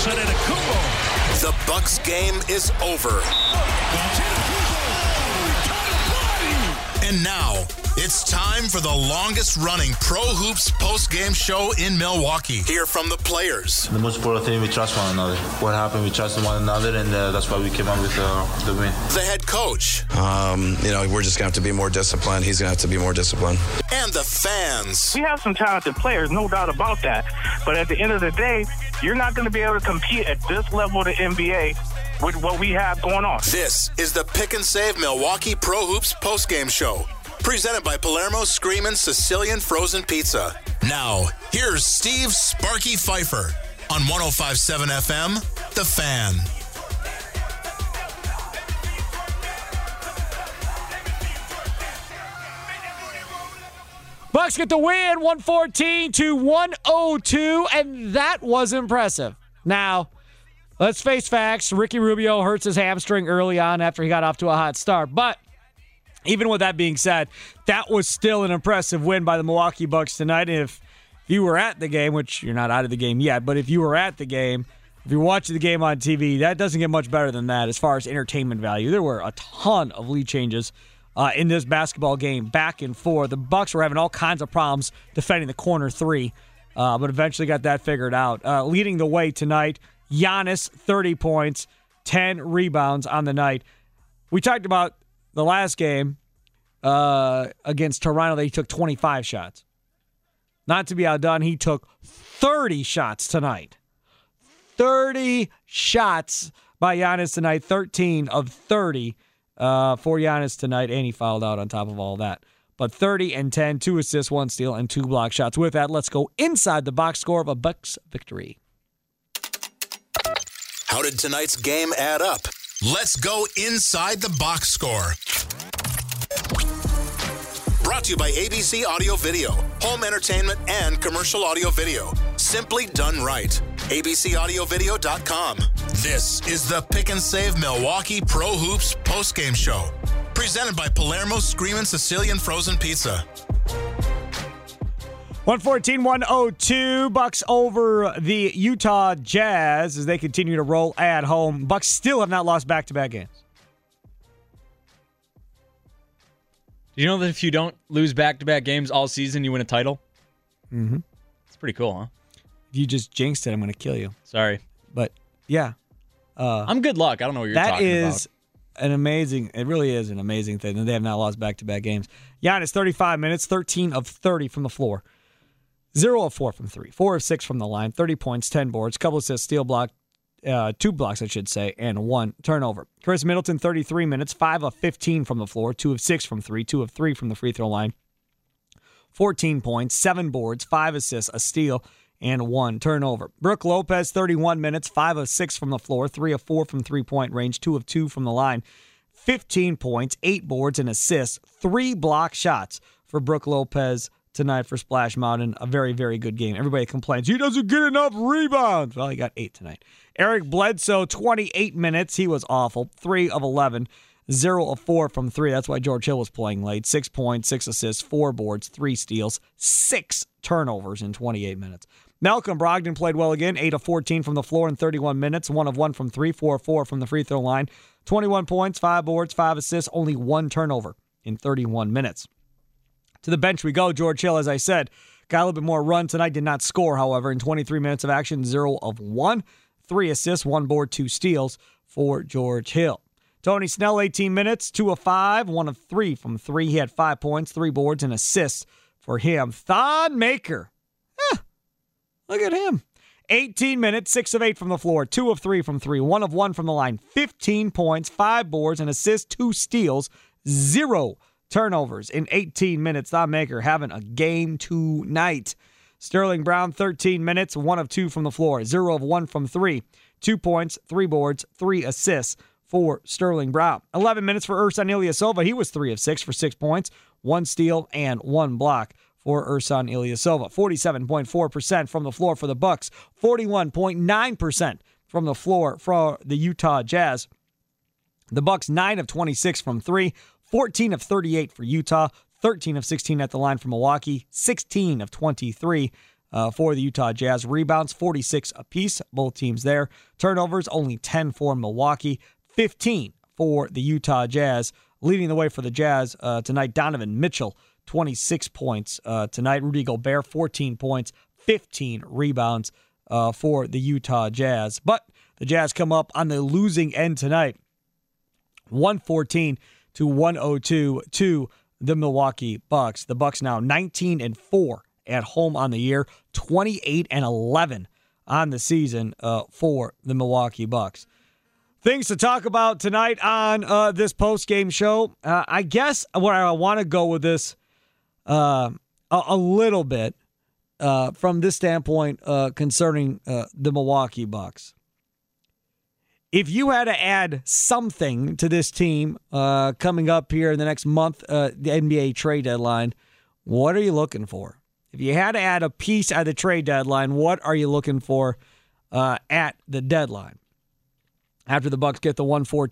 The Bucks game is over. And now, it's time for the longest-running Pro Hoops post-game show in Milwaukee. Hear from the players. The most important thing, we trust one another. What happened, we trusted one another, and that's why we came out with the win. The head coach. We're just going to have to be more disciplined. He's going to have to be more disciplined. And the fans. We have some talented players, no doubt about that. But at the end of the day, you're not going to be able to compete at this level of the NBA with what we have going on. This is the Pick and Save Milwaukee Pro Hoops postgame show, presented by Palermo's Screamin' Sicilian Frozen Pizza. Now, here's Steve Sparky Pfeiffer on 105.7 FM, The Fan. Bucks get the win, 114-102, and that was impressive. Now, let's face facts. Ricky Rubio hurts his hamstring early on after he got off to a hot start. But even with that being said, that was still an impressive win by the Milwaukee Bucks tonight. And if you were at the game, which you're not out of the game yet, but if you were at the game, if you're watching the game on TV, that doesn't get much better than that as far as entertainment value. There were a ton of lead changes in this basketball game, back and forth. The Bucks were having all kinds of problems defending the corner three, but eventually got that figured out. Leading the way tonight, Giannis, 30 points, 10 rebounds on the night. We talked about the last game against Toronto that he took 25 shots. Not to be outdone, he took 30 shots tonight. 30 shots by Giannis tonight, 13 of 30 for Giannis tonight, and he fouled out on top of all that. But 30 and 10, 2 assists, 1 steal, and 2 block shots. With that, let's go inside the box score of a Bucks victory. How did tonight's game add up? Let's go inside the box score. Brought to you by ABC Audio Video, home entertainment and commercial audio video. Simply done right. ABCAudioVideo.com. This is the Pick and Save Milwaukee Pro Hoops postgame show, presented by Palermo's Screamin' Sicilian Frozen Pizza. 114-102, Bucks over the Utah Jazz as they continue to roll at home. Bucks still have not lost back-to-back games. Do you know that if you don't lose back-to-back games all season, you win a title? Mm-hmm. It's pretty cool, huh? If you just jinxed it, I'm going to kill you. Sorry. But, yeah. I'm good luck. I don't know what you're talking about. That is it really is an amazing thing that they have not lost back-to-back games. Giannis, 35 minutes, 13 of 30 from the floor. 0 of 4 from 3. 4 of 6 from the line. 30 points, 10 boards, couple assists, steal block, 2 blocks, I should say, and 1 turnover. Chris Middleton, 33 minutes, 5 of 15 from the floor, 2 of 6 from 3, 2 of 3 from the free throw line. 14 points, 7 boards, 5 assists, a steal, and 1 turnover. Brook Lopez, 31 minutes, 5 of 6 from the floor, 3 of 4 from three-point range, 2 of 2 from the line. 15 points, 8 boards, and assists, 3 block shots for Brook Lopez tonight for Splash Mountain. A very, very good game. Everybody complains, he doesn't get enough rebounds. Well, he got 8 tonight. Eric Bledsoe, 28 minutes. He was awful. 3 of 11. 0 of 4 from 3. That's why George Hill was playing late. 6 points, 6 assists, 4 boards, 3 steals, 6 turnovers in 28 minutes. Malcolm Brogdon played well again. 8 of 14 from the floor in 31 minutes. 1 of 1 from 3. 4 of 4 from the free throw line. 21 points, 5 boards, 5 assists, only 1 turnover in 31 minutes. To the bench we go. George Hill, as I said, got a little bit more run tonight. Did not score, however, in 23 minutes of action. 0 of 1. 3 assists, 1 board, 2 steals for George Hill. Tony Snell, 18 minutes, 2 of 5, 1 of 3 from 3. He had 5 points, 3 boards, and assists for him. Thon Maker. Look at him. 18 minutes, 6 of 8 from the floor, 2 of 3 from 3, 1 of 1 from the line. 15 points, 5 boards, and assists, 2 steals, 0 turnovers in 18 minutes. Thon Maker having a game tonight. Sterling Brown, 13 minutes, 1 of 2 from the floor, 0 of 1 from 3, 2 points, 3 boards, 3 assists for Sterling Brown. 11 minutes for Ersan Ilyasova. He was 3 of 6 for 6 points, 1 steal, and 1 block for Ersan Ilyasova. 47.4% from the floor for the Bucks. 41.9% from the floor for the Utah Jazz. The Bucks 9 of 26 from 3, 14 of 38 for Utah, 13 of 16 at the line for Milwaukee, 16 of 23 for the Utah Jazz. Rebounds, 46 apiece, both teams there. Turnovers, only 10 for Milwaukee, 15 for the Utah Jazz. Leading the way for the Jazz tonight, Donovan Mitchell, 26 points tonight. Rudy Gobert, 14 points, 15 rebounds for the Utah Jazz. But the Jazz come up on the losing end tonight, 114-102 to the Milwaukee Bucks. The Bucks now 19-4 at home on the year, 28-11 on the season for the Milwaukee Bucks. Things to talk about tonight on this post-game show. I guess where I want to go with this a little bit from this standpoint concerning the Milwaukee Bucks. If you had to add something to this team coming up here in the next month, the NBA trade deadline, what are you looking for? If you had to add a piece at the trade deadline, what are you looking for at the deadline? After the Bucks get the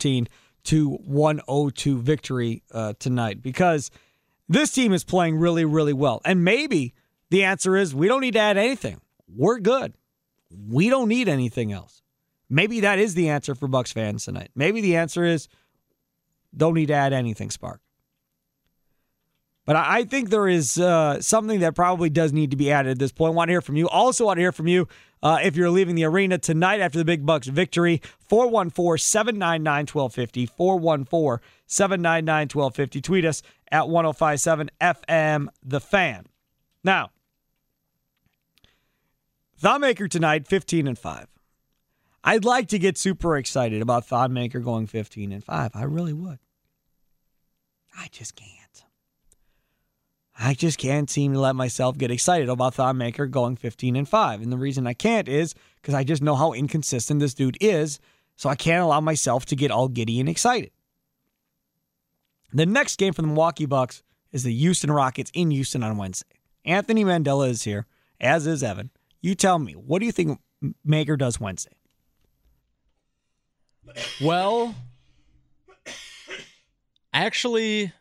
114-102 victory tonight, because this team is playing really, really well. And maybe the answer is we don't need to add anything. We're good. We don't need anything else. Maybe that is the answer for Bucks fans tonight. Maybe the answer is don't need to add anything, Spark. But I think there is something that probably does need to be added at this point. I want to hear from you. Also want to hear from you if you're leaving the arena tonight after the big Bucks victory. 414-799-1250. 414-799-1250. Tweet us at 1057 FM The Fan. Now, Thonmaker tonight, 15-5. I'd like to get super excited about Thonmaker going 15-5. I really would. I just can't. I just can't seem to let myself get excited about Thonmaker going 15-5. And the reason I can't is because I just know how inconsistent this dude is, so I can't allow myself to get all giddy and excited. The next game for the Milwaukee Bucks is the Houston Rockets in Houston on Wednesday. Anthony Mandela is here, as is Evan. You tell me, what do you think Maker does Wednesday? Well, actually,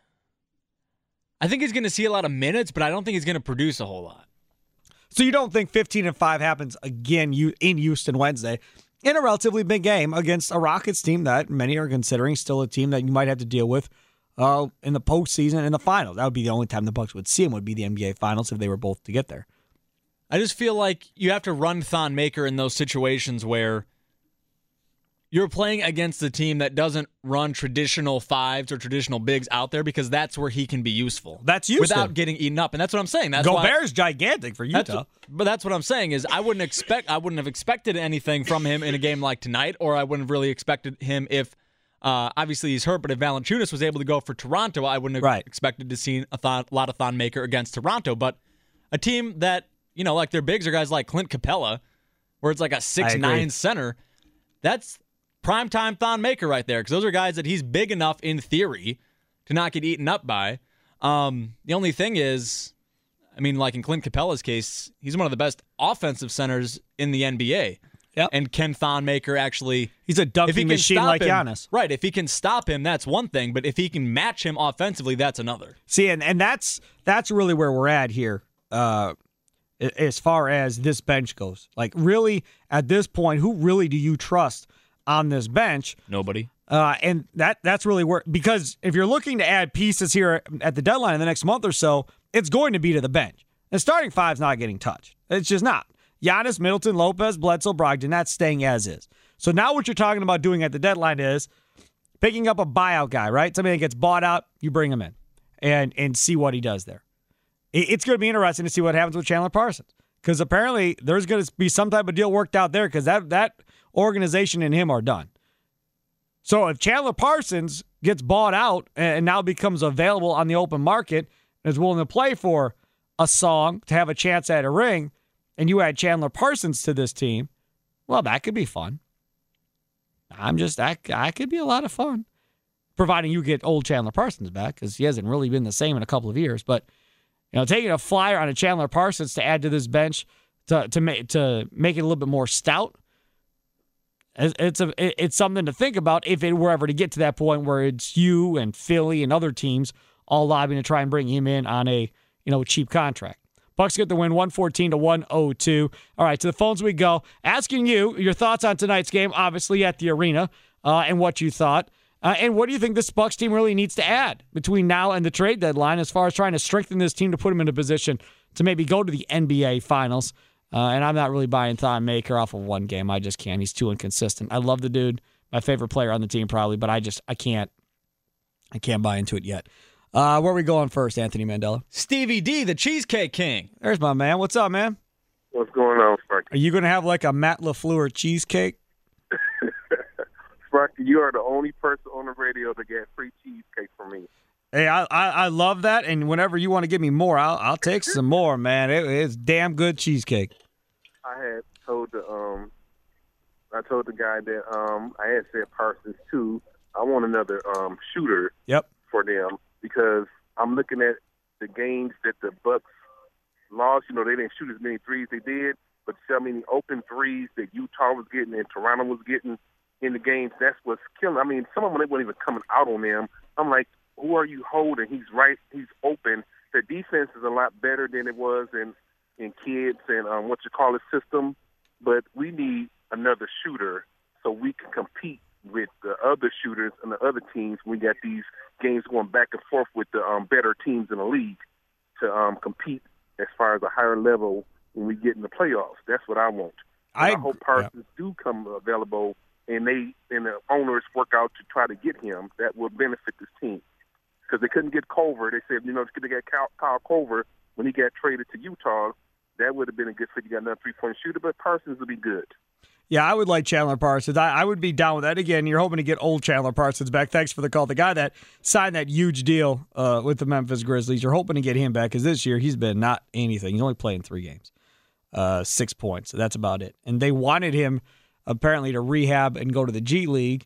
I think he's going to see a lot of minutes, but I don't think he's going to produce a whole lot. So you don't think 15-5 happens again in Houston Wednesday in a relatively big game against a Rockets team that many are considering still a team that you might have to deal with in the postseason and the finals. That would be the only time the Bucks would see him would be the NBA Finals if they were both to get there. I just feel like you have to run Thon Maker in those situations where you're playing against a team that doesn't run traditional fives or traditional bigs out there because that's where he can be useful. That's Houston. Without getting eaten up. And that's what I'm saying. Gobert's gigantic for Utah. But that's what I'm saying is I wouldn't have expected anything from him in a game like tonight, or I wouldn't have really expected him if obviously he's hurt, but if Valanciunas was able to go for Toronto, I wouldn't have expected to see a lot of Thon Maker against Toronto. But a team that, you know, like their bigs are guys like Clint Capella, where it's like a 6'9" center, that's primetime Thon Maker right there, because those are guys that he's big enough in theory to not get eaten up by. The only thing is, I mean, like in Clint Capella's case, he's one of the best offensive centers in the NBA. Yep. And can Thon Maker actually... He's a dunking machine like Giannis. Right. If he can stop him, that's one thing. But if he can match him offensively, that's another. See, and that's really where we're at here as far as this bench goes. Like, really, at this point, who really do you trust on this bench? Nobody. And that's really where, because if you're looking to add pieces here at the deadline in the next month or so, it's going to be to the bench. The starting five's not getting touched. It's just not. Giannis, Middleton, Lopez, Bledsoe, Brogdon, that's staying as is. So now what you're talking about doing at the deadline is picking up a buyout guy, right? Somebody that gets bought out, you bring him in and see what he does there. It's going to be interesting to see what happens with Chandler Parsons, because apparently there's going to be some type of deal worked out there, because that organization and him are done. So if Chandler Parsons gets bought out and now becomes available on the open market and is willing to play for a song to have a chance at a ring, and you add Chandler Parsons to this team, well, that could be fun. That could be a lot of fun, providing you get old Chandler Parsons back, because he hasn't really been the same in a couple of years. But, you know, taking a flyer on a Chandler Parsons to add to this bench to make it a little bit more stout, it's something to think about if it were ever to get to that point where it's you and Philly and other teams all lobbying to try and bring him in on a cheap contract. Bucks get the win 114-102. All right, to the phones we go. Asking you your thoughts on tonight's game, obviously at the arena, and what you thought. And what do you think this Bucks team really needs to add between now and the trade deadline as far as trying to strengthen this team to put them in a position to maybe go to the NBA Finals? And I'm not really buying Thon Maker off of one game. I just can't. He's too inconsistent. I love the dude. My favorite player on the team probably, but I can't buy into it yet. Where are we going first, Anthony Mandela? Stevie D, the Cheesecake King. There's my man. What's up, man? What's going on, Sparky? Are you going to have like a Matt LaFleur cheesecake? Sparky, you are the only person on the radio to get free cheesecake from me. Hey, I love that, and whenever you want to give me more, I'll take some more, man. It's damn good cheesecake. I had told the guy that I had said Parsons too. I want another shooter. Yep. For them because I'm looking at the games that the Bucks lost. You know, they didn't shoot as many threes they did, but see how many open threes that Utah was getting and Toronto was getting in the games. That's what's killing. I mean, some of them they weren't even coming out on them. I'm like, who are you holding? He's right. He's open. The defense is a lot better than it was in kids and system. But we need another shooter so we can compete with the other shooters and the other teams. We got these games going back and forth with the better teams in the league to compete as far as a higher level when we get in the playoffs. That's what I want. I hope Parsons do come available and the owners work out to try to get him. That will benefit this team because they couldn't get Culver. They said, they got Kyle Culver when he got traded to Utah. That would have been a good fit. You got another three-point shooter, but Parsons will be good. Yeah, I would like Chandler Parsons. I would be down with that. Again, you're hoping to get old Chandler Parsons back. Thanks for the call. The guy that signed that huge deal with the Memphis Grizzlies, you're hoping to get him back because this year he's been not anything. He's only playing 3 games, 6 points. So that's about it. And they wanted him apparently to rehab and go to the G League,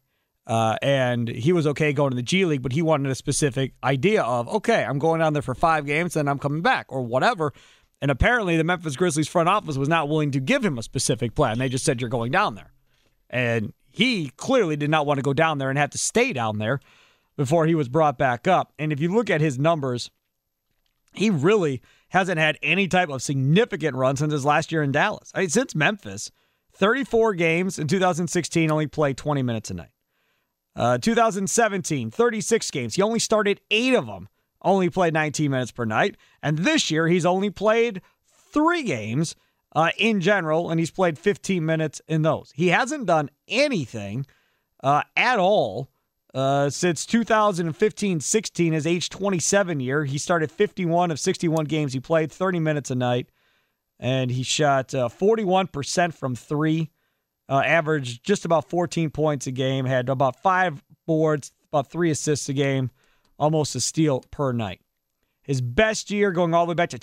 and he was okay going to the G League, but he wanted a specific idea of, okay, I'm going down there for 5 games, then I'm coming back or whatever. And apparently the Memphis Grizzlies front office was not willing to give him a specific plan. They just said, you're going down there. And he clearly did not want to go down there and have to stay down there before he was brought back up. And if you look at his numbers, he really hasn't had any type of significant run since his last year in Dallas. I mean, since Memphis, 34 games in 2016, only played 20 minutes a night. 2017, 36 games. He only started 8 of them. Only played 19 minutes per night. And this year, he's only played 3 games in general, and he's played 15 minutes in those. He hasn't done anything at all since 2015-16, his age 27 year. He started 51 of 61 games. He played 30 minutes a night, and he shot 41% from 3, averaged just about 14 points a game, had about 5 boards, about 3 assists a game, almost a steal per night. His best year going all the way back to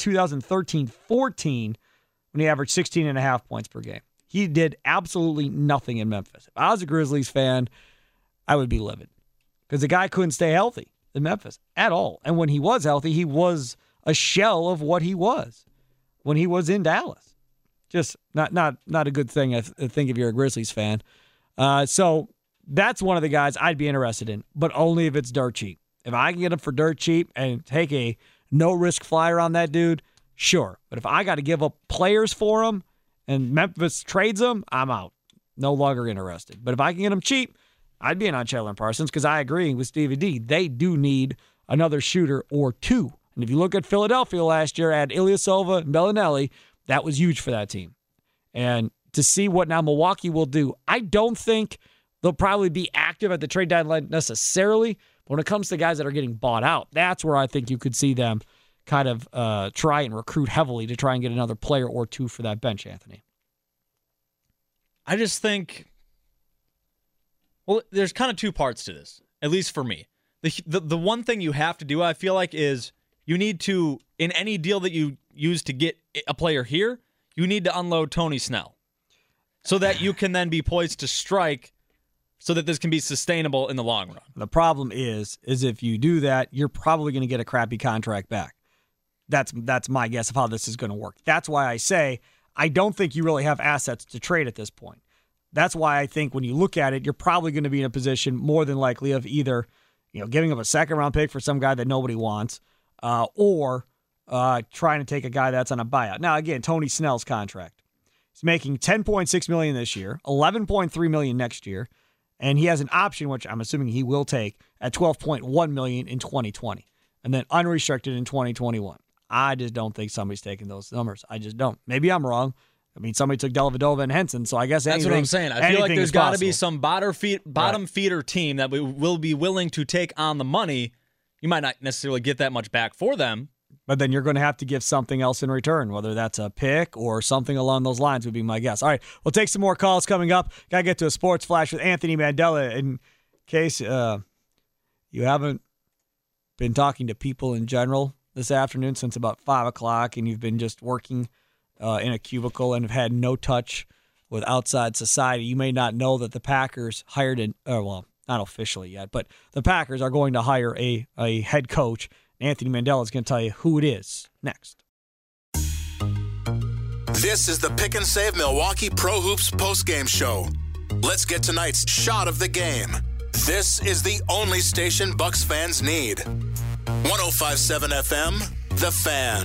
2013-14 when he averaged 16.5 points per game. He did absolutely nothing in Memphis. If I was a Grizzlies fan, I would be livid because the guy couldn't stay healthy in Memphis at all. And when he was healthy, he was a shell of what he was when he was in Dallas. Just not a good thing, I think, if you're a Grizzlies fan. So that's one of the guys I'd be interested in, but only if it's dirt cheap. If I can get him for dirt cheap and take a no-risk flyer on that dude, sure. But if I got to give up players for him and Memphis trades him, I'm out. No longer interested. But if I can get him cheap, I'd be in on Chandler Parsons because I agree with Stevie D. They do need another shooter or 2. And if you look at Philadelphia last year, at Ilyasova and Bellinelli, that was huge for that team. And to see what now Milwaukee will do, I don't think they'll probably be active at the trade deadline necessarily. When it comes to guys that are getting bought out, that's where I think you could see them kind of try and recruit heavily to try and get another player or 2 for that bench, Anthony. I just think, well, there's kind of 2 parts to this, at least for me. The one thing you have to do, I feel like, is you need to, in any deal that you use to get a player here, you need to unload Tony Snell so that you can then be poised to strike so that this can be sustainable in the long run. The problem is if you do that, you're probably going to get a crappy contract back. That's my guess of how this is going to work. That's why I say I don't think you really have assets to trade at this point. That's why I think when you look at it, you're probably going to be in a position more than likely of either, giving up a second-round pick for some guy that nobody wants, or trying to take a guy that's on a buyout. Now, again, Tony Snell's contract. He's making $10.6 million this year, $11.3 million next year, and he has an option, which I'm assuming he will take, at $12.1 million in 2020, and then unrestricted in 2021. I just don't think somebody's taking those numbers. I just don't. Maybe I'm wrong. I mean, somebody took Dellavedova and Henson, so I guess that's what I'm saying. I feel like there's got to be some bottom feeder team that will be willing to take on the money. You might not necessarily get that much back for them, but then you're going to have to give something else in return, whether that's a pick or something along those lines would be my guess. All right, we'll take some more calls coming up. Got to get to a sports flash with Anthony Mandela. In case you haven't been talking to people in general this afternoon since about 5 o'clock and you've been just working in a cubicle and have had no touch with outside society, you may not know that the Packers hired well, not officially yet, but the Packers are going to hire a head coach. Anthony Mandela is going to tell you who it is next. This is the Pick and Save Milwaukee Pro Hoops postgame show. Let's get tonight's shot of the game. This is the only station Bucks fans need. 105.7 FM, The Fan.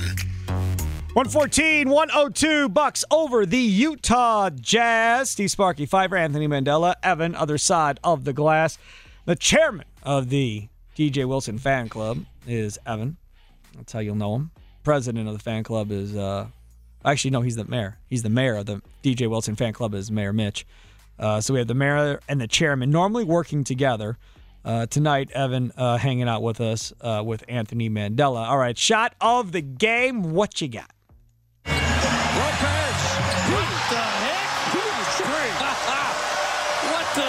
114-102 Bucks over the Utah Jazz. Steve Sparky Fiver, Anthony Mandela, Evan, other side of the glass. The chairman of the DJ Wilson fan club is Evan. That's how you'll know him. President of the fan club is, actually, no, he's the mayor. He's the mayor of the DJ Wilson fan club is Mayor Mitch. So we have the mayor and the chairman normally working together. Tonight, Evan hanging out with us with Anthony Mandela. All right, shot of the game. What you got? Lopez. What the heck? What the?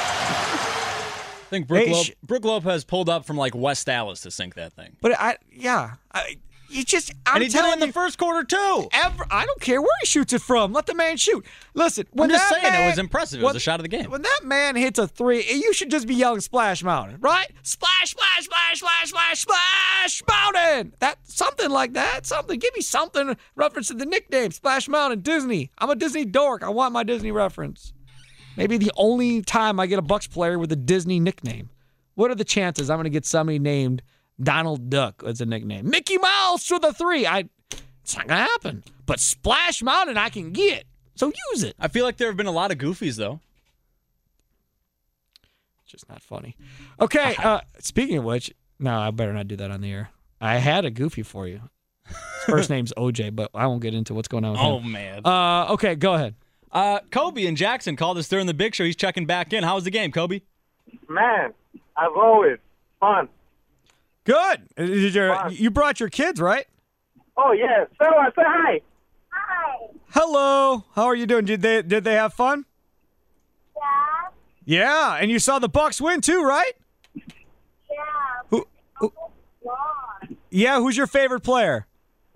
I think Brook Lopez pulled up from like West Dallas to sink that thing. But I'm he did it in the first quarter too. I don't care where he shoots it from. Let the man shoot. Listen, I'm just saying it was impressive. It was a shot of the game. When that man hits a three, you should just be yelling Splash Mountain, right? Splash, splash, splash, splash, splash, splash Mountain. Something like that. Something. Give me something reference to the nickname Splash Mountain. Disney. I'm a Disney dork. I want my Disney reference. Maybe the only time I get a Bucks player with a Disney nickname. What are the chances I'm going to get somebody named Donald Duck as a nickname? Mickey Mouse for the three. It's not going to happen. But Splash Mountain I can get. So use it. I feel like there have been a lot of goofies, though. It's just not funny. Okay, speaking of which, no, I better not do that on the air. I had a goofy for you. His first name's OJ, but I won't get into what's going on with him. Oh, man. Okay, go ahead. Kobe and Jackson called us during the big show. He's checking back in. How was the game, Kobe? Man, as always, fun. Good. You brought your kids, right? Oh, yeah. So say hi. Hi. Hello. How are you doing? Did they have fun? Yeah. Yeah, and you saw the Bucks win too, right? Yeah. Yeah, who's your favorite player?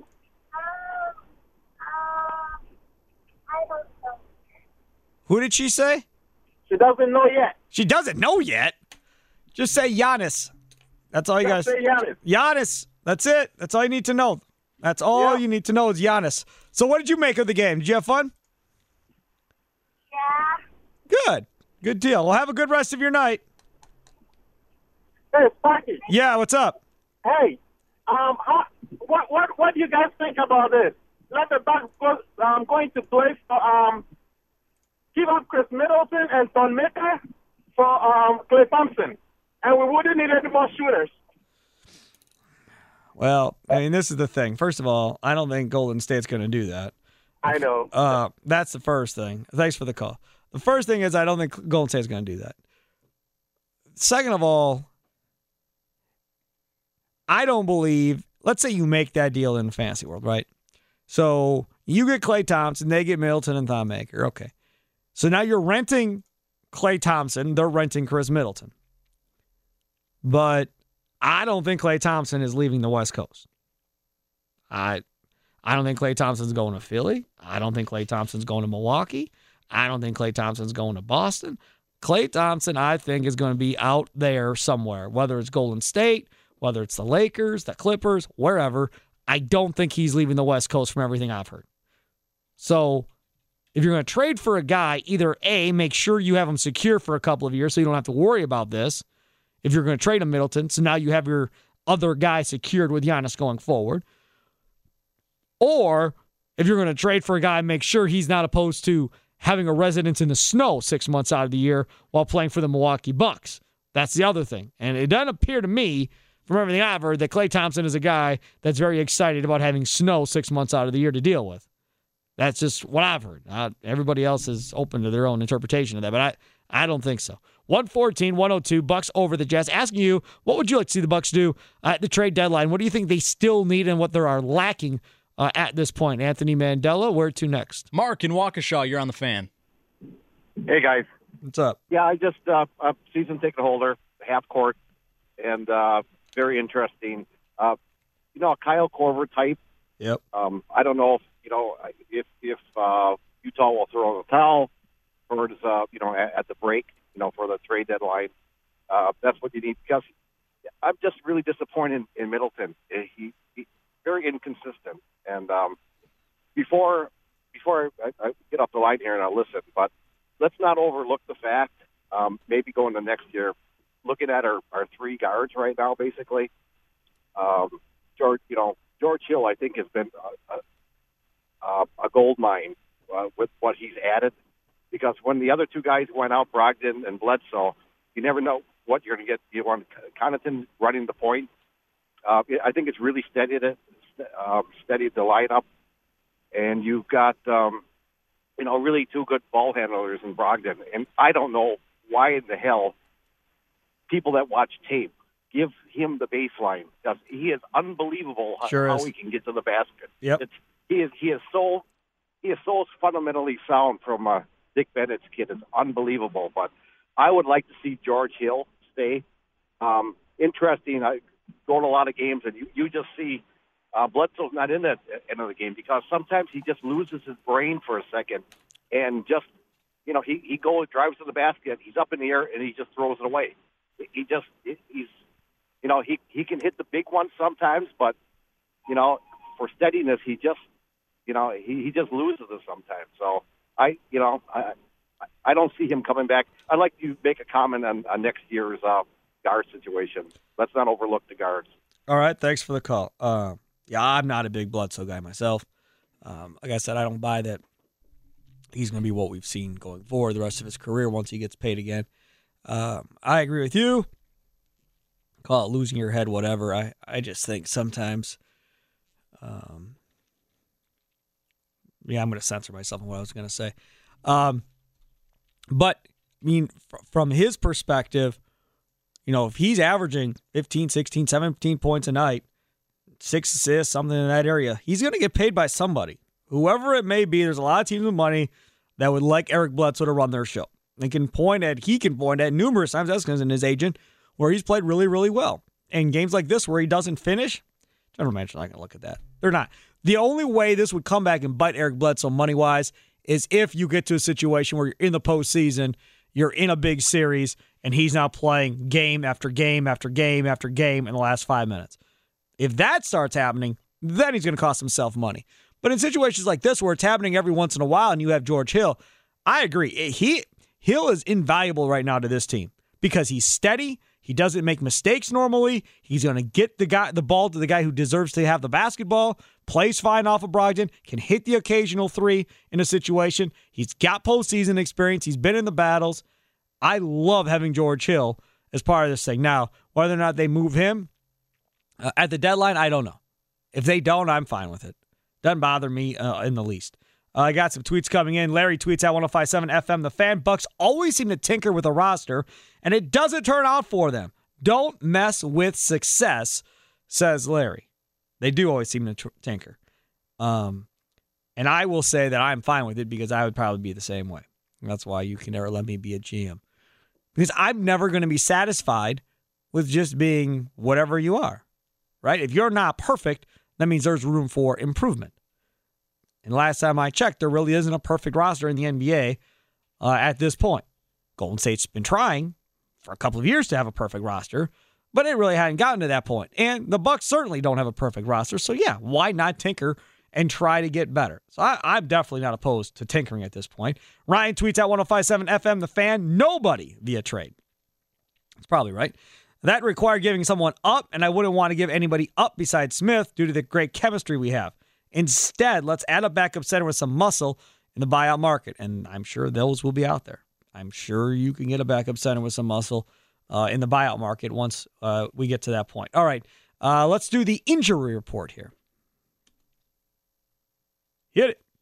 I don't know. Who did she say? She doesn't know yet. She doesn't know yet? Just say Giannis. That's all you guys say. Giannis. Giannis. That's it. That's all you need to know. That's all you need to know is Giannis. So what did you make of the game? Did you have fun? Yeah. Good. Good deal. Well, have a good rest of your night. Hey, Sparky. Yeah, what's up? Hey, what do you guys think about this? Let the Bucks going to play for give up Chris Middleton and Thon Maker for Klay Thompson, and we wouldn't need any more shooters. Well, I mean, this is the thing. First of all, I don't think Golden State's going to do that. I know. That's the first thing. Thanks for the call. The first thing is I don't think Golden State's going to do that. Second of all, I don't believe, let's say you make that deal in the fantasy world, right? So you get Klay Thompson, they get Middleton and Thon Maker. Okay. So now you're renting Klay Thompson, they're renting Chris Middleton. But I don't think Klay Thompson is leaving the West Coast. I don't think Klay Thompson's going to Philly. I don't think Klay Thompson's going to Milwaukee. I don't think Klay Thompson's going to Boston. Klay Thompson, I think, is going to be out there somewhere, whether it's Golden State, whether it's the Lakers, the Clippers, wherever. I don't think he's leaving the West Coast from everything I've heard. So if you're going to trade for a guy, either A, make sure you have him secure for a couple of years so you don't have to worry about this. If you're going to trade him Middleton, so now you have your other guy secured with Giannis going forward. Or if you're going to trade for a guy, make sure he's not opposed to having a residence in the snow 6 months out of the year while playing for the Milwaukee Bucks. That's the other thing. And it doesn't appear to me, from everything I've heard, that Klay Thompson is a guy that's very excited about having snow 6 months out of the year to deal with. That's just what I've heard. Everybody else is open to their own interpretation of that, but I don't think so. 114-102, Bucks over the Jazz. Asking you, what would you like to see the Bucks do at the trade deadline? What do you think they still need and what they are lacking at this point? Anthony Mandela, where to next? Mark in Waukesha, you're on the Fan. Hey, guys. What's up? Yeah, I just a season ticket holder, half court, and very interesting. A Kyle Korver type. Yep. I don't know if Utah will throw in the towel or at the break, for the trade deadline. That's what you need, because I'm just really disappointed in Middleton. He very inconsistent. And before I get off the line here and I'll listen, but let's not overlook the fact, maybe going to next year, looking at our three guards right now, basically. George Hill, I think, has been a gold mine with what he's added, because when the other two guys went out, Brogdon and Bledsoe, you never know what you're going to get. You want Connaughton running the point. I think it's really steadied the lineup, and you've got really two good ball handlers in Brogdon. And I don't know why in the hell people that watch tape give him the baseline, because he is unbelievable how he can get to the basket. Yep. He is so fundamentally sound from Dick Bennett's kid. It's unbelievable. But I would like to see George Hill stay. Interesting. I go to a lot of games, and you just see Bledsoe's not in that end of the game, because sometimes he just loses his brain for a second, and just he drives to the basket, he's up in the air, and he just throws it away. He can hit the big ones sometimes, but for steadiness, he just he just loses it sometimes. So I don't see him coming back. I'd like to make a comment on next year's guard situation. Let's not overlook the guards. All right, thanks for the call. Yeah, I'm not a big Bledsoe guy myself. Like I said, I don't buy that he's going to be what we've seen going forward the rest of his career once he gets paid again. I agree with you. Call it losing your head, whatever. I just think sometimes, I'm going to censor myself on what I was going to say. But, I mean, from his perspective, if he's averaging 15, 16, 17 points a night, 6 assists, something in that area, he's going to get paid by somebody. Whoever it may be, there's a lot of teams with money that would like Eric Bledsoe to run their show. He can point at numerous times, Eskins and his agent, where he's played really, really well. And games like this where he doesn't finish, general manager's not going to look at that. They're not. The only way this would come back and bite Eric Bledsoe money-wise is if you get to a situation where you're in the postseason, you're in a big series, and he's now playing game after game after game after game in the last 5 minutes. If that starts happening, then he's going to cost himself money. But in situations like this where it's happening every once in a while and you have George Hill, I agree. Hill is invaluable right now to this team because he's steady. He doesn't make mistakes normally. He's going to get the ball to the guy who deserves to have the basketball, plays fine off of Brogdon, can hit the occasional three in a situation. He's got postseason experience. He's been in the battles. I love having George Hill as part of this thing. Now, whether or not they move him at the deadline, I don't know. If they don't, I'm fine with it. Doesn't bother me in the least. I got some tweets coming in. Larry tweets at 105.7 FM. The Fan Bucks always seem to tinker with a roster, and it doesn't turn out for them. Don't mess with success, says Larry. They do always seem to tinker. And I will say that I'm fine with it because I would probably be the same way. That's why you can never let me be a GM. Because I'm never going to be satisfied with just being whatever you are, right? If you're not perfect, that means there's room for improvement. And last time I checked, there really isn't a perfect roster in the NBA at this point. Golden State's been trying for a couple of years to have a perfect roster, but it really hadn't gotten to that point. And the Bucks certainly don't have a perfect roster, so yeah, why not tinker and try to get better? So I'm definitely not opposed to tinkering at this point. Ryan tweets at 105.7 FM, The Fan, nobody via trade. That's probably right. That required giving someone up, and I wouldn't want to give anybody up besides Smith due to the great chemistry we have. Instead, let's add a backup center with some muscle in the buyout market, and I'm sure those will be out there. I'm sure you can get a backup center with some muscle in the buyout market once we get to that point. All right, let's do the injury report here. Hit it.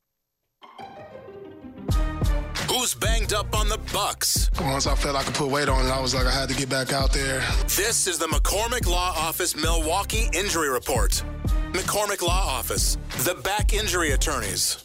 Who's banged up on the Bucks? Once I felt I could put weight on it, I was like, I had to get back out there. This is the McCormick Law Office Milwaukee Injury Report. McCormick Law Office, the back injury attorneys.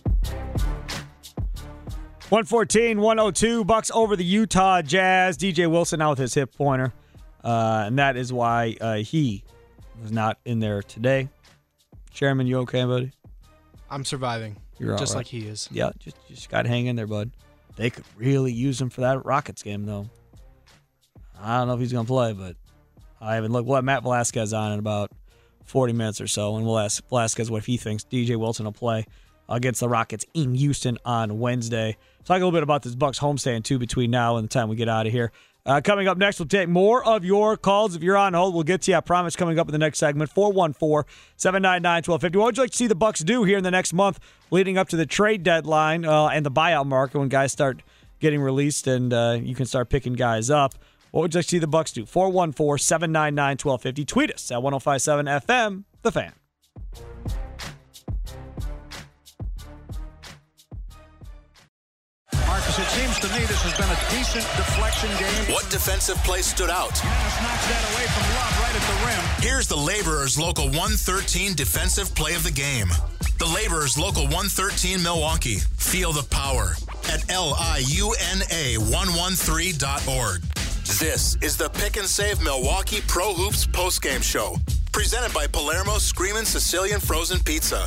114-102, Bucks over the Utah Jazz. DJ Wilson out with his hip pointer, and that is why he was not in there today. Chairman, you okay, buddy? I'm surviving, You're just all right. like he is. Yeah, just got to hang in there, bud. They could really use him for that Rockets game, though. I don't know if he's going to play, but I haven't looked. We'll have Matt Velasquez on in about 40 minutes or so, and we'll ask Velasquez what he thinks DJ Wilson will play against the Rockets in Houston on Wednesday. Talk a little bit about this Bucks homestand, too, between now and the time we get out of here. Coming up next, we'll take more of your calls. If you're on hold, we'll get to you. I promise, coming up in the next segment, 414-799-1250. What would you like to see the Bucks do here in the next month leading up to the trade deadline and the buyout market when guys start getting released and you can start picking guys up? What would you like to see the Bucks do? 414-799-1250. Tweet us at 1057 FM, The Fan. Marcus, it seems to me this has been a decent deflection game. What defensive play stood out? Giannis knocks that away from Love right at the rim. Here's the Laborers Local 113 defensive play of the game. The Laborers Local 113 Milwaukee. Feel the power at LIUNA113.org. This is the Pick and Save Milwaukee Pro Hoops postgame show. Presented by Palermo Screamin' Sicilian Frozen Pizza.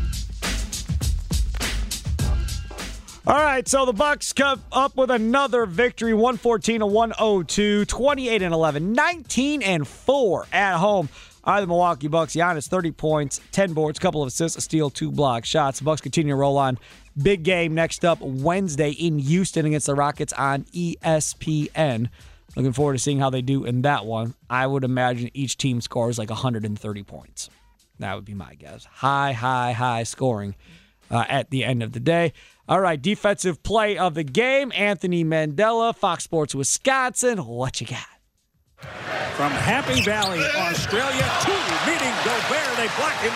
All right, so the Bucks come up with another victory, 114-102, 28-11, 19-4 at home. Are the Milwaukee Bucks. Giannis, 30 points, 10 boards, couple of assists, a steal, 2 block shots. The Bucks continue to roll on. Big game next up Wednesday in Houston against the Rockets on ESPN. Looking forward to seeing how they do in that one. I would imagine each team scores like 130 points. That would be my guess. High scoring at the end of the day. All right, defensive play of the game, Anthony Mandela, Fox Sports Wisconsin. What you got? From Happy Valley, Australia, 2, meeting Gobert. They block him.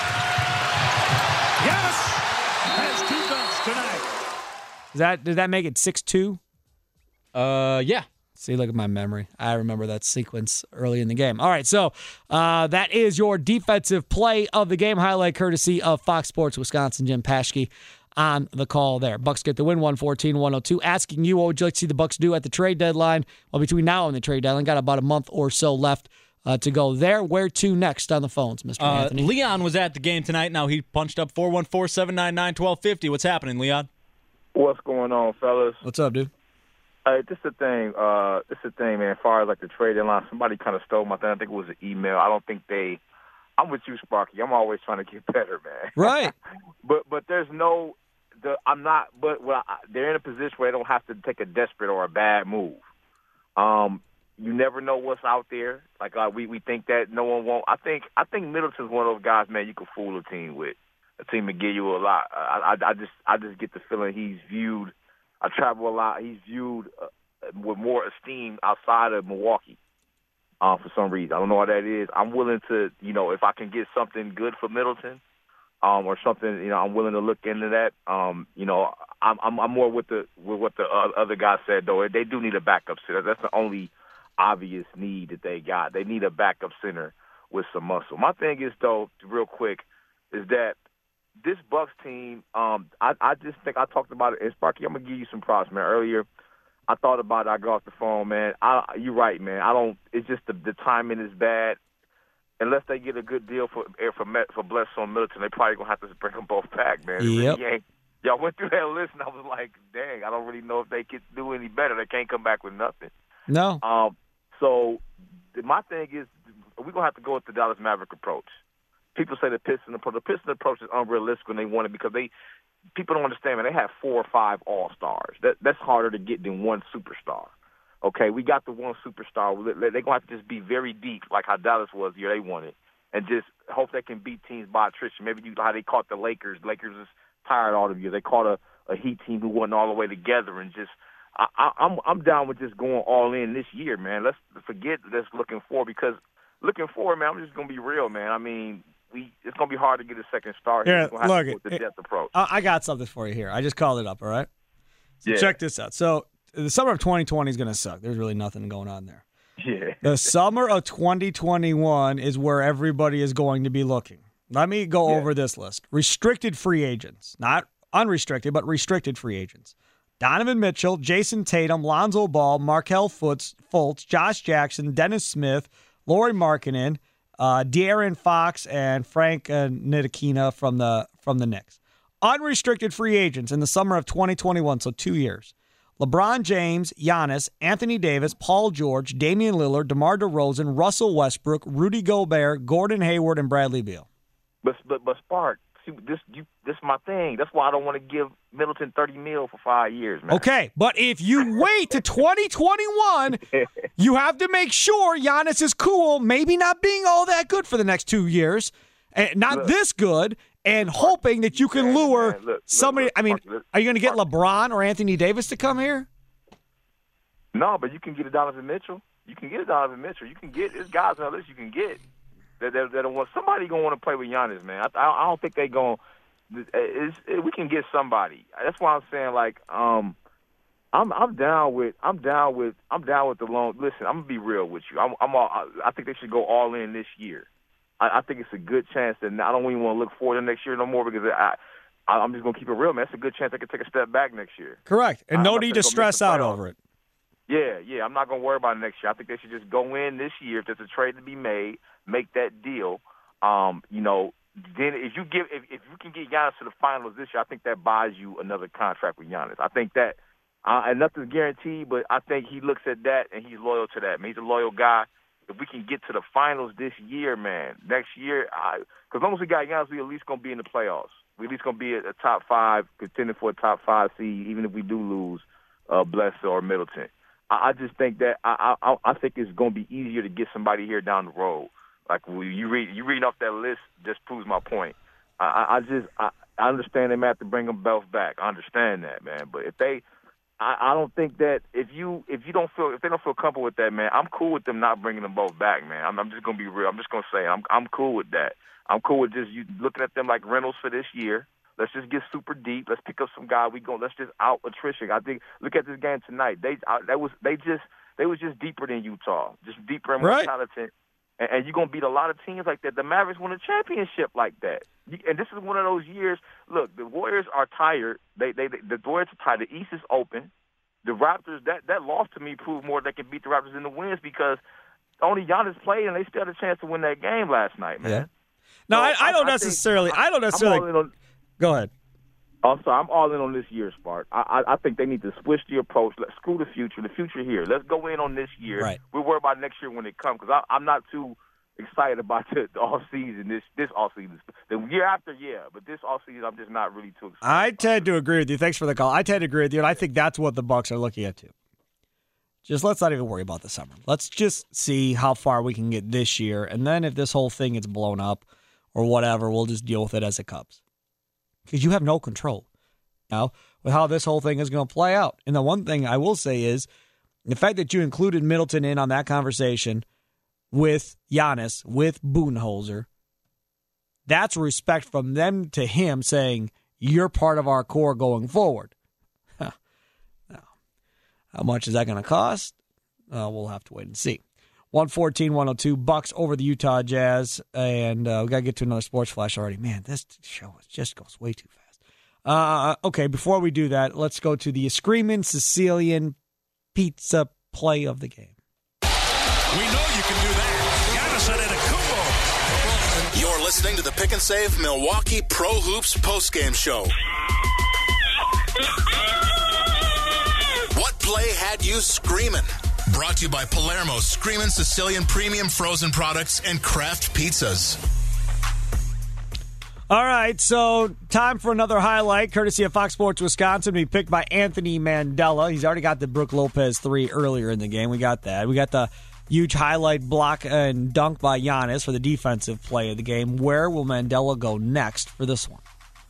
Giannis has 2 dunks tonight. Did that make it 6-2? Yeah. See, look at my memory. I remember that sequence early in the game. All right, so that is your defensive play of the game highlight courtesy of Fox Sports Wisconsin. Jim Paschke on the call there. Bucks get the win, 114-102. Asking you, what would you like to see the Bucks do at the trade deadline? Well, between now and the trade deadline, got about a month or so left to go there. Where to next on the phones, Mr. Anthony? Leon was at the game tonight. Now he punched up 414-799-1250. What's happening, Leon? What's going on, fellas? What's up, dude? This is the thing. Man. As far as like the trade deadline, somebody kind of stole my thing. I think it was an email. I don't think they. I'm with you, Sparky. I'm always trying to get better, man. Right. but there's no. I'm not. But they're in a position where they don't have to take a desperate or a bad move. You never know what's out there. Like we think that no one won't. I think Middleton's one of those guys, man. You can fool a team with. A team will give you a lot. I just get the feeling he's viewed. I travel a lot. He's viewed with more esteem outside of Milwaukee for some reason. I don't know what that is. I'm willing to, if I can get something good for Middleton or something, I'm willing to look into that. I'm more with what the other guy said, though. They do need a backup center. That's the only obvious need that they got. They need a backup center with some muscle. My thing is, though, real quick, is that this Bucks team, I just think I talked about it. And Sparky, I'm gonna give you some props, man. Earlier, I thought about it. I got off the phone, man. You're right, man. It's just the timing is bad. Unless they get a good deal for Bledsoe and Middleton, they probably gonna have to bring them both back, man. Yep. Y'all went through that list, and I was like, dang, I don't really know if they could do any better. They can't come back with nothing. No. So my thing is, we're gonna have to go with the Dallas Maverick approach. People say the Piston approach is unrealistic when they want it because people don't understand, man. They have 4 or 5 all-stars. That's harder to get than one superstar. Okay, we got the one superstar. They're going to have to just be very deep, like how Dallas was the year they won it, and just hope they can beat teams by attrition. Maybe how they caught the Lakers. Lakers is tired all of you. They caught a Heat team who wasn't all the way together, and just I'm down with just going all in this year, man. Let's forget this looking forward, because looking forward, man, I'm just gonna be real, man. I mean, it's gonna be hard to get a second start. Here, We're gonna have to go with the look, depth approach. I got something for you here. I just called it up. All right. So Yeah. check this out. So the summer of 2020 is gonna suck. There's really nothing going on there. Yeah. The summer of 2021 is where everybody is going to be looking. Let me go over this list. Restricted free agents, not unrestricted, but restricted free agents. Donovan Mitchell, Jason Tatum, Lonzo Ball, Markelle Fultz, Josh Jackson, Dennis Smith, Lauri Markkanen, De'Aaron Fox, and Frank Ntilikina from the Knicks. Unrestricted free agents in the summer of 2021, so 2 years. LeBron James, Giannis, Anthony Davis, Paul George, Damian Lillard, DeMar DeRozan, Russell Westbrook, Rudy Gobert, Gordon Hayward, and Bradley Beal. But Spark, see, this is my thing. That's why I don't want to give Middleton $30 million for 5 years, man. Okay, but if you wait to 2021, you have to make sure Giannis is cool, maybe not being all that good for the next 2 years, and not this good, and hoping that you can lure somebody. I mean, are you going to get LeBron or Anthony Davis to come here? No, but you can get a Donovan Mitchell. You can get a Donovan Mitchell. You can get, there's guys on the list you can get. That want somebody gonna want to play with Giannis, man. I don't think they going. We can get somebody. That's why I'm saying, like, I'm down with the loan. Listen, I'm gonna be real with you. I think they should go all in this year. I think it's a good chance that I don't even want to look forward to next year no more, because I'm just gonna keep it real, man. It's a good chance they could take a step back next year. Correct, and no need to stress out over it. Yeah, I'm not going to worry about it next year. I think they should just go in this year. If there's a trade to be made, make that deal. Then if you can get Giannis to the finals this year, I think that buys you another contract with Giannis. I think that, and nothing's guaranteed, but I think he looks at that and he's loyal to that. Man, he's a loyal guy. If we can get to the finals this year, man, next year, because as long as we got Giannis, we at least going to be in the playoffs. We at least going to be a top 5, contending for a top 5 seed, even if we do lose Bledsoe or Middleton. I just think that I think it's going to be easier to get somebody here down the road. Like you reading off that list just proves my point. I understand they might have to bring them both back. I understand that, man. But I don't think that if they don't feel comfortable with that, man, I'm cool with them not bringing them both back, man. I'm just going to be real. I'm just going to say I'm cool with that. I'm cool with just you looking at them like rentals for this year. Let's just get super deep. Let's pick up some guy. Let's just out attrition. I think. Look at this game tonight. They was just deeper than Utah, just deeper and more talented. And you're gonna beat a lot of teams like that. The Mavericks won a championship like that. And this is one of those years. Look, the Warriors are tired. The Warriors are tired. The East is open. The Raptors. That loss to me proved more they can beat the Raptors in the wins, because only Giannis played and they still had a chance to win that game last night, man. Yeah. No, so I don't necessarily. Go ahead. Also, I'm all in on this year, Spark. I think they need to switch the approach. Let's screw the future. The future here. Let's go in on this year. Right. We'll worry about next year when it comes, because I'm not too excited about the off season. This off season. The year after, yeah, but this off season, I'm just not really too excited. I tend to agree with you. Thanks for the call. I tend to agree with you, and I think that's what the Bucks are looking at too. Just let's not even worry about the summer. Let's just see how far we can get this year, and then if this whole thing gets blown up or whatever, we'll just deal with it as it comes. Because you have no control now with how this whole thing is going to play out. And the one thing I will say is the fact that you included Middleton in on that conversation with Giannis, with Budenholzer, that's respect from them to him saying, you're part of our core going forward. Now, how much is that going to cost? We'll have to wait and see. 114-102 Bucks over the Utah Jazz, and we got to get to another sports flash already. Man, this show just goes way too fast. Okay, before we do that, let's go to the Screamin' Sicilian Pizza play of the game. We know you can do that. Giannis Antetokounmpo. You're listening to the Pick and Save Milwaukee Pro Hoops postgame show. What play had you screaming? Brought to you by Palermo's Screamin' Sicilian Premium Frozen Products and Kraft Pizzas. All right, so time for another highlight, courtesy of Fox Sports Wisconsin. We picked by Anthony Mandela. He's already got the Brook Lopez 3 earlier in the game. We got that. We got the Huge highlight block and dunk by Giannis for the defensive play of the game. Where will Mandela go next for this one?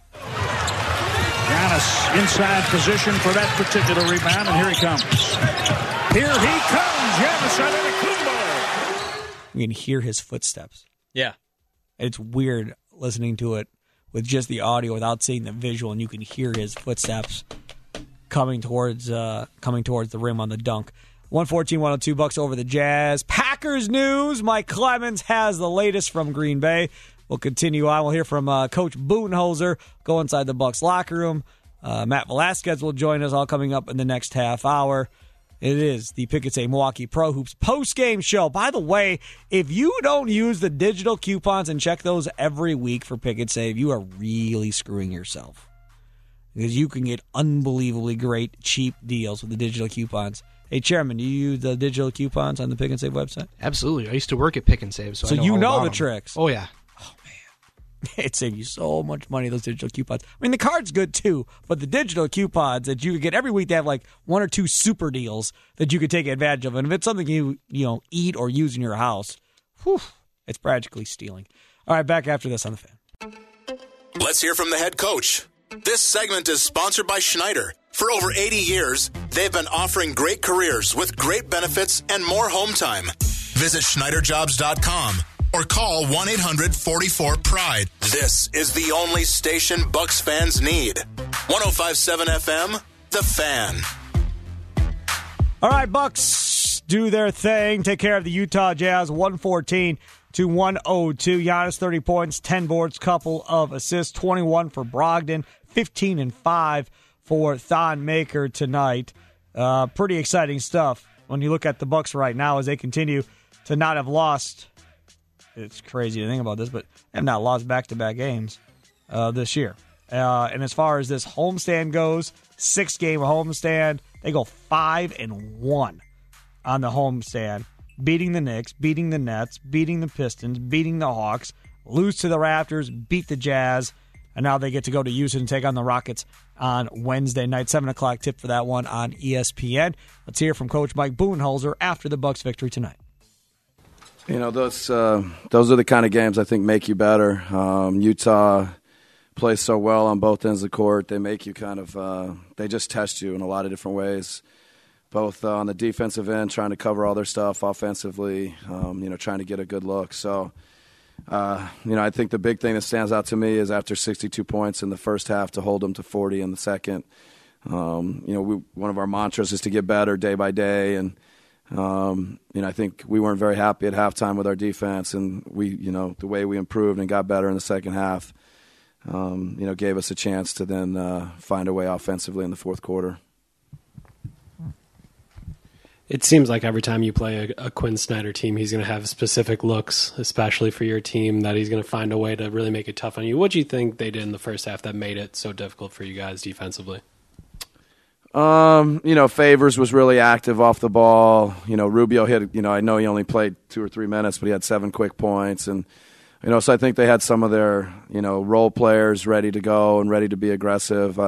Giannis inside position for that particular rebound, and here he comes. Here he comes, Giannis Antetokounmpo. You can hear his footsteps. Yeah. It's weird listening to it with just the audio without seeing the visual, and you can hear his footsteps coming towards the rim on the dunk. 114-102 Bucks over the Jazz. Packers news. Mike Clemens has the latest from Green Bay. We'll continue on. We'll hear from Coach Budenholzer. Go inside the Bucks locker room. Matt Velasquez will join us, all coming up in the next half hour. It is the Pick and Save Milwaukee Pro Hoops post-game show. By the way, if you don't use the digital coupons and check those every week for Pick and Save, you are really screwing yourself. Because you can get unbelievably great, cheap deals with the digital coupons. Hey, Chairman, do you use the digital coupons on the Pick and Save website? Absolutely. I used to work at Pick and Save, so I know you all know about the them. tricks. Oh, yeah. Oh, man. It saves you so much money, those digital coupons. I mean, the card's good, too, but the digital coupons that you could get every week, they have like one or two super deals that you could take advantage of. And if it's something you eat or use in your house, it's practically stealing. All right, back after this on The Fan. Let's hear from the head coach. This segment is sponsored by Schneider. For over 80 years, they've been offering great careers with great benefits and more home time. Visit SchneiderJobs.com or call 1-800-44-PRIDE. This is the only station Bucks fans need. 105.7 FM, The Fan. All right, Bucks do their thing. Take care of the Utah Jazz, 114-102. Giannis, 30 points, 10 boards, couple of assists, 21 for Brogdon, 15-5 for Thon Maker tonight. Pretty exciting stuff when you look at the Bucks right now as they continue to not have lost. It's crazy to think about this, but they have not lost back-to-back games this year. And as far as this homestand goes, 6-game homestand, they go 5-1 on the homestand, beating the Knicks, beating the Nets, beating the Pistons, beating the Hawks, lose to the Raptors, beat the Jazz, and now they get to go to Houston and take on the Rockets on Wednesday night. 7 o'clock tip for that one on ESPN. Let's hear from Coach Mike Budenholzer after the Bucks' victory tonight. You know, those are the kind of games I think make you better. Utah plays so well on both ends of the court. They make you they just test you in a lot of different ways, both on the defensive end, trying to cover all their stuff, offensively, trying to get a good look. So, I think the big thing that stands out to me is after 62 points in the first half to hold them to 40 in the second. One of our mantras is to get better day by day, and I think we weren't very happy at halftime with our defense, and the way we improved and got better in the second half, gave us a chance to then find a way offensively in the fourth quarter. It seems like every time you play a Quinn Snyder team, he's going to have specific looks, especially for your team, that he's going to find a way to really make it tough on you. What do you think they did in the first half that made it so difficult for you guys defensively? Favors was really active off the ball. Rubio hit, I know he only played 2 or 3 minutes, but he had 7 quick points. And, so I think they had some of their, role players ready to go and ready to be aggressive.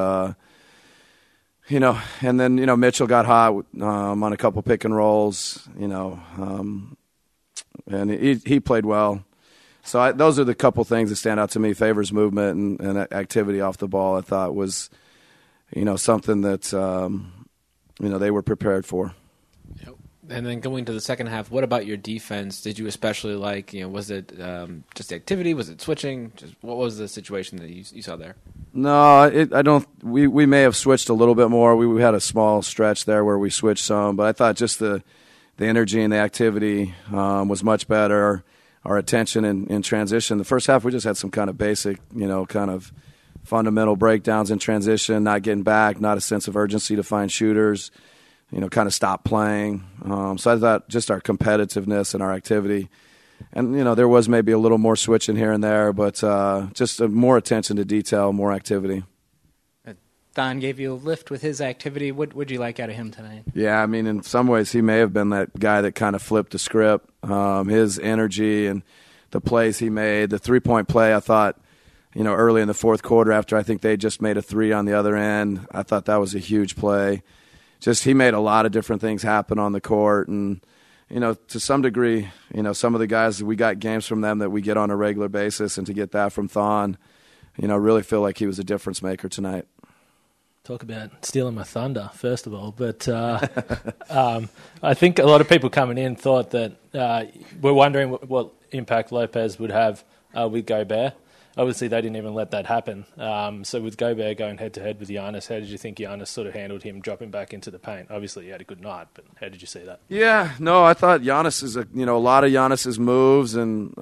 And then, Mitchell got hot on a couple pick and rolls, and he played well. So those are the couple things that stand out to me. Favors movement and activity off the ball, I thought was, something that, they were prepared for. Yep. And then going to the second half, what about your defense? Did you especially like, was it just the activity? Was it switching? Just what was the situation that you saw there? No, I don't. We may have switched a little bit more. We had a small stretch there where we switched some, but I thought just the energy and the activity was much better. Our attention in transition. The first half we just had some kind of basic, kind of fundamental breakdowns in transition, not getting back, not a sense of urgency to find shooters, kind of stop playing. So I thought just our competitiveness and our activity. And, there was maybe a little more switching here and there, but just more attention to detail, more activity. Don gave you a lift with his activity. What would you like out of him tonight? Yeah, in some ways he may have been that guy that kind of flipped the script. His energy and the plays he made, the three-point play, I thought, early in the fourth quarter after I think they just made a three on the other end, I thought that was a huge play. Just he made a lot of different things happen on the court, and to some degree, some of the guys, we got games from them that we get on a regular basis, and to get that from Thon, really feel like he was a difference maker tonight. Talk about stealing my thunder, first of all. But I think a lot of people coming in thought that we're wondering what impact Lopez would have with Gobert. Obviously, they didn't even let that happen. So with Gobert going head-to-head with Giannis, how did you think Giannis sort of handled him dropping back into the paint? Obviously, he had a good night, but how did you see that? Yeah, no, I thought Giannis is a lot of Giannis's moves and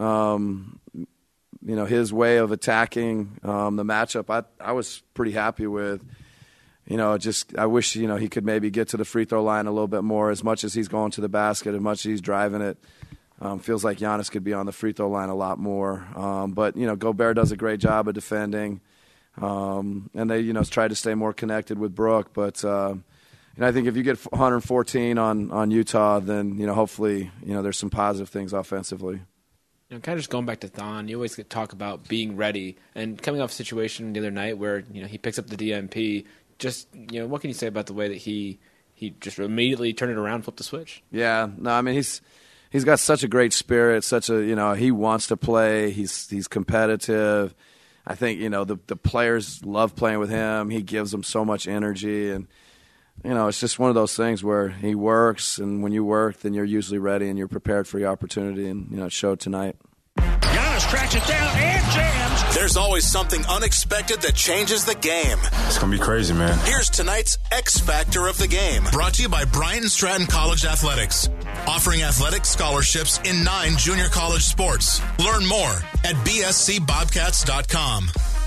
his way of attacking the matchup. I was pretty happy with. I wish he could maybe get to the free throw line a little bit more. As much as he's going to the basket, as much as he's driving it. Feels like Giannis could be on the free throw line a lot more. But Gobert does a great job of defending. And they, try to stay more connected with Brook. But, I think if you get 114 on Utah, then, hopefully, there's some positive things offensively. Kind of just going back to Thon, you always talk about being ready. And coming off a situation the other night where, he picks up the DMP, just, what can you say about the way that he just immediately turned it around, flipped the switch? Yeah, no, I mean, He's got such a great spirit, he wants to play, he's competitive. I think, the players love playing with him. He gives them so much energy, and, it's just one of those things where he works, and when you work, then you're usually ready and you're prepared for the opportunity, and, it showed tonight. Giannis tracks it down and jams. There's always something unexpected that changes the game. It's going to be crazy, man. Here's tonight's X Factor of the game. Brought to you by Bryant and Stratton College Athletics. Offering athletic scholarships in 9 junior college sports. Learn more at bscbobcats.com.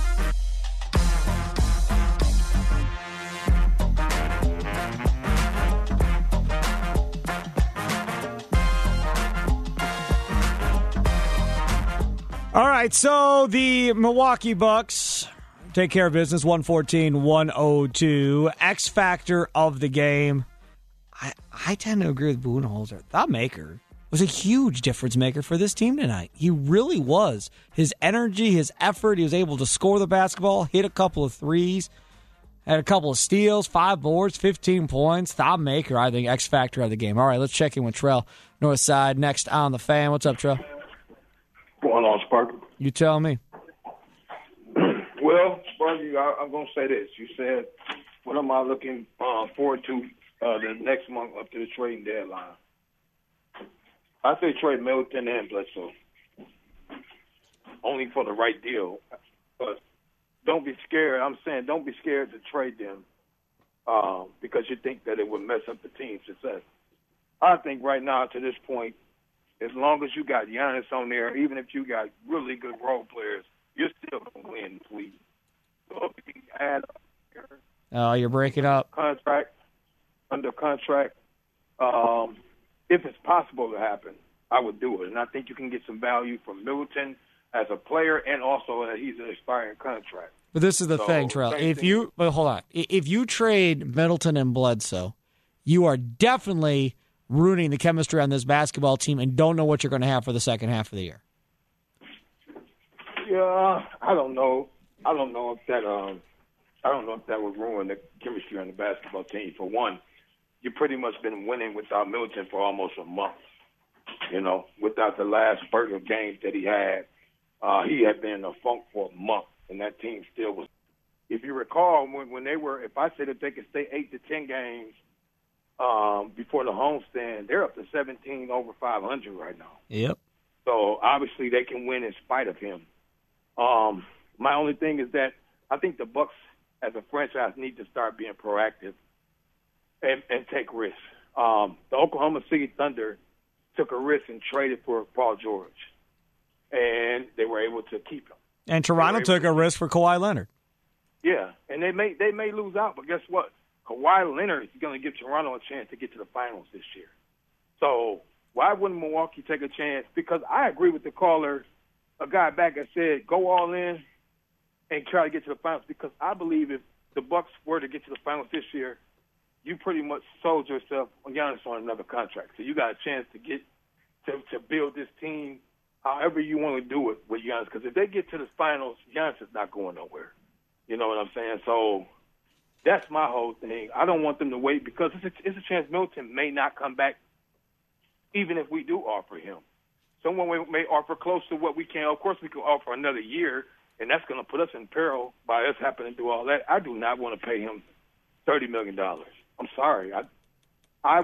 All right, so the Milwaukee Bucks take care of business, 114-102. X factor of the game. I tend to agree with Budenholzer. That maker was a huge difference maker for this team tonight. He really was. His energy, his effort, he was able to score the basketball, hit a couple of threes, had a couple of steals, 5 boards, 15 points. That maker, I think, X factor of the game. All right, let's check in with Trell, North Side, next on The Fan. What's up, Trell? Going on, Sparky? You tell me. Well, Sparky, I'm going to say this. You said, what am I looking forward to the next month up to the trading deadline? I say trade Middleton and Bledsoe. Only for the right deal. But don't be scared. I'm saying don't be scared to trade them because you think that it would mess up the team's success. I think right now to this point, as long as you got Giannis on there, even if you got really good role players, you're still going to win, please. So if you add Oh, you're breaking up. Under contract, if it's possible to happen, I would do it. And I think you can get some value from Middleton as a player and also that he's an expiring contract. But this is the thing, Terrell. Hold on. If you trade Middleton and Bledsoe, you are definitely ruining the chemistry on this basketball team and don't know what you're going to have for the second half of the year. Yeah, I don't know. I don't know if that would ruin the chemistry on the basketball team. For one, you've pretty much been winning without Middleton for almost a month. Without the last spurt of games that he had been in a funk for a month, and that team still was. If you recall, when they were, if I said that they could stay 8 to 10 games before the homestand, they're up to 17 over 500 right now. Yep. So obviously they can win in spite of him. My only thing is that I think the Bucks as a franchise need to start being proactive and take risks. The Oklahoma City Thunder took a risk and traded for Paul George, and they were able to keep him. And Toronto took a risk for Kawhi Leonard. Yeah, and they may lose out, but guess what? Kawhi Leonard is going to give Toronto a chance to get to the finals this year. So why wouldn't Milwaukee take a chance? Because I agree with the caller, a guy back that said go all in and try to get to the finals, because I believe if the Bucks were to get to the finals this year, you pretty much sold yourself on Giannis on another contract. So you got a chance to get to build this team however you want to do it with Giannis. Because if they get to the finals, Giannis is not going nowhere. You know what I'm saying? So that's my whole thing. I don't want them to wait because it's a chance Middleton may not come back even if we do offer him. Someone may offer close to what we can. Of course, we can offer another year, and that's going to put us in peril by us having to do all that. I do not want to pay him $30 million. I'm sorry. I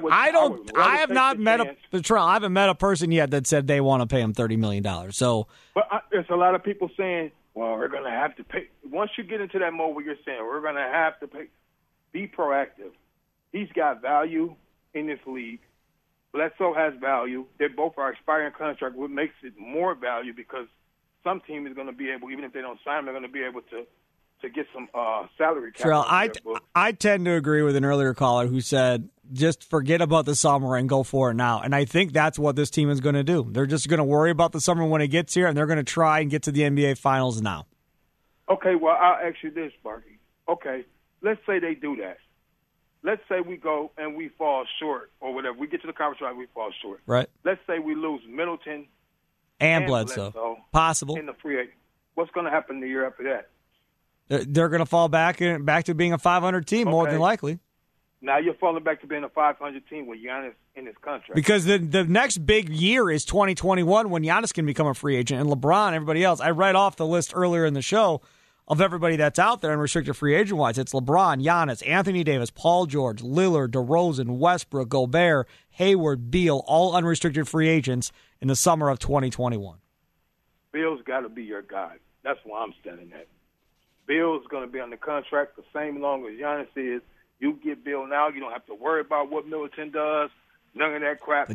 haven't met a person yet that said they want to pay him $30 million. So, but there's a lot of people saying, well, we're going to have to pay. Once you get into that mode where you're saying we're going to have to pay, be proactive. He's got value in this league. Bledsoe has value. They both are expiring contract, what makes it more value because some team is going to be able, even if they don't sign him, they're going to be able to get some salary cap. Terrell, I tend to agree with an earlier caller who said just forget about the summer and go for it now. And I think that's what this team is going to do. They're just going to worry about the summer when it gets here, and they're going to try and get to the NBA Finals now. Okay, well, I'll ask you this, Sparky. Okay, let's say they do that. Let's say we go and we fall short or whatever. We get to the conference round, we fall short. Right. Let's say we lose Middleton and Bledsoe. Possible. In the free agent. What's going to happen the year after that? They're going to fall back to being a 500 team more than likely. Now you're falling back to being a 500 team with Giannis in his contract. Because the next big year is 2021 when Giannis can become a free agent. And LeBron, everybody else. I read off the list earlier in the show of everybody that's out there unrestricted free agent-wise. It's LeBron, Giannis, Anthony Davis, Paul George, Lillard, DeRozan, Westbrook, Gobert, Hayward, Beal, all unrestricted free agents in the summer of 2021. Beal's got to be your guy. That's where I'm standing at. Beal's going to be on the contract the same long as Giannis is. You get Beal now, you don't have to worry about what Middleton does. None of that crap.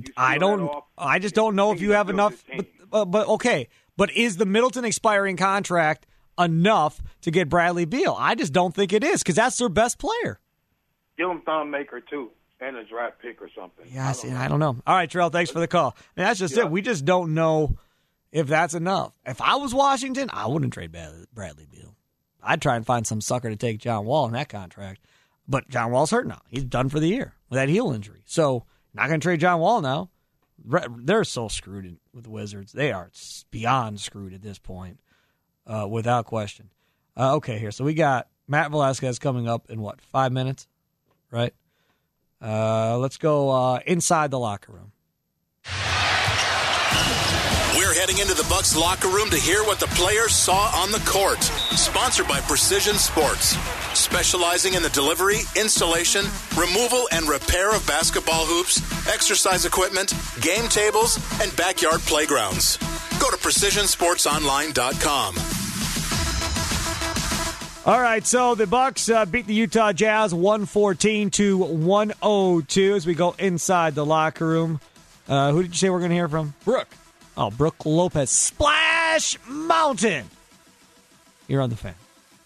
I just don't know if you have enough. But okay. But is the Middleton expiring contract enough to get Bradley Beal? I just don't think it is because that's their best player. Give him Thon Maker too, and a draft pick or something. Yeah, I don't know. All right, Terrell, thanks for the call. That's just it. We just don't know if that's enough. If I was Washington, I wouldn't trade Bradley Beal. I'd try and find some sucker to take John Wall in that contract. But John Wall's hurt now. He's done for the year with that heel injury. So not going to trade John Wall now. They're so screwed with the Wizards. They are beyond screwed at this point, without question. Okay, here. So we got Matt Velasquez coming up in, 5 minutes? Right? Let's go inside the locker room. We're heading into the Bucks locker room to hear what the players saw on the court. Sponsored by Precision Sports, specializing in the delivery, installation, removal, and repair of basketball hoops, exercise equipment, game tables, and backyard playgrounds. Go to PrecisionSportsOnline.com. All right, so the Bucks beat the Utah Jazz 114-102 as we go inside the locker room. Who did you say we're going to hear from? Brooke. Oh, Brooke Lopez. Splash Mountain. You're on the Fan.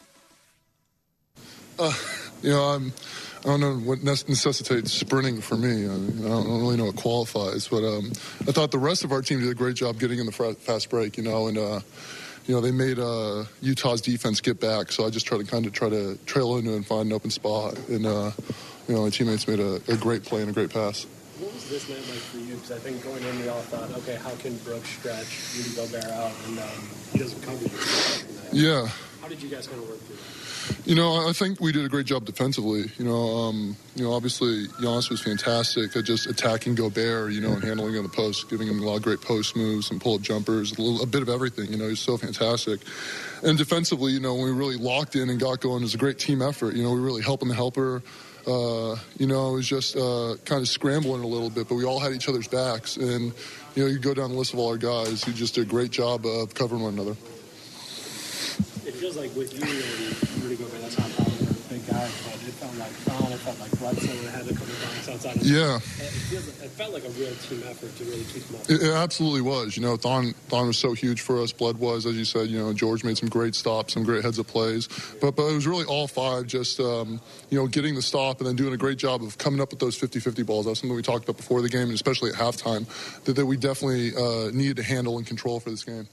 I don't know what necessitates sprinting for me. I don't really know what qualifies, but I thought the rest of our team did a great job getting in the fast break, and they made Utah's defense get back, so I just tried to trail into it and find an open spot, and my teammates made a great play and a great pass. What was this night like for you? Because I think going in, we all thought, okay, how can Brooks stretch Rudy Gobert out, and he doesn't cover you. Yeah. How did you guys kind of work through that? I think we did a great job defensively. Obviously Giannis was fantastic at just attacking Gobert, and handling on the post, giving him a lot of great post moves and pull-up jumpers, a bit of everything. He's so fantastic. And defensively, when we really locked in and got going, it was a great team effort. We really helping the helper. It was just kind of scrambling a little bit, but we all had each other's backs. And, you go down the list of all our guys who just did a great job of covering one another. It feels like with you and Rudy Gobert, that's not probably a big guy, but it felt like Thon, it felt like Bledsoe had a couple of bounce outside of it felt like a real team effort to really keep them up. It absolutely was. Thon was so huge for us. Bled was, as you said, George made some great stops, some great heads-up plays. But it was really all five just, getting the stop and then doing a great job of coming up with those 50-50 balls. That's something we talked about before the game, and especially at halftime, that we definitely needed to handle and control for this game.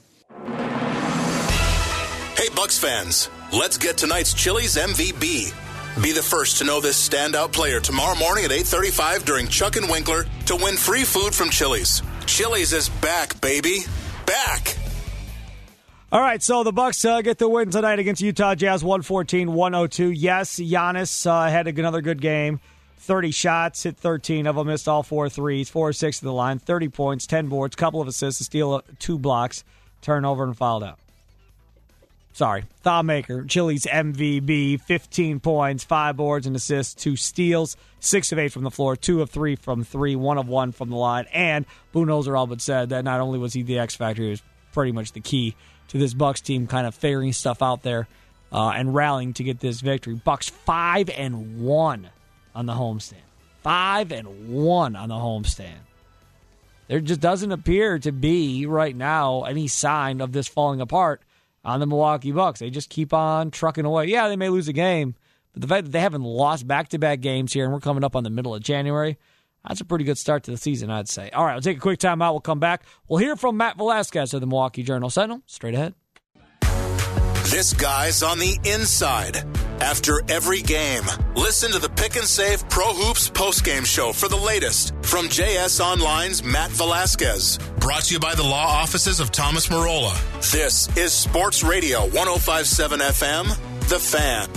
Hey, Bucks fans, let's get tonight's Chili's MVP. Be the first to know this standout player tomorrow morning at 8:35 during Chuck and Winkler to win free food from Chili's. Chili's is back, baby. Back! All right, so the Bucks get the win tonight against Utah Jazz 114-102. Yes, Giannis had another good game. 30 shots, hit 13 of them, missed all 4 threes, 4 of 6 to the line, 30 points, 10 boards, couple of assists, a steal, 2 blocks, turnover, and fouled out. Sorry, Thon Maker, Chili's MVP, 15 points, 5 boards and assists, 2 steals, 6 of 8 from the floor, 2 of 3 from 3, 1 of 1 from the line. And Budenholzer all but said that not only was he the X factor, he was pretty much the key to this Bucks team kind of figuring stuff out there and rallying to get this victory. Bucks 5-1 on the homestand. 5-1 on the homestand. There just doesn't appear to be right now any sign of this falling apart on the Milwaukee Bucks. They just keep on trucking away. Yeah, they may lose a game, but the fact that they haven't lost back-to-back games here, and we're coming up on the middle of January, that's a pretty good start to the season, I'd say. All right, we'll take a quick timeout. We'll come back. We'll hear from Matt Velasquez of the Milwaukee Journal-Sentinel. Straight ahead. This guy's on the inside. After every game, listen to the Pick and Save Pro Hoops postgame show for the latest from JS Online's Matt Velasquez. Brought to you by the law offices of Thomas Marola. This is Sports Radio 105.7 FM, The Fan.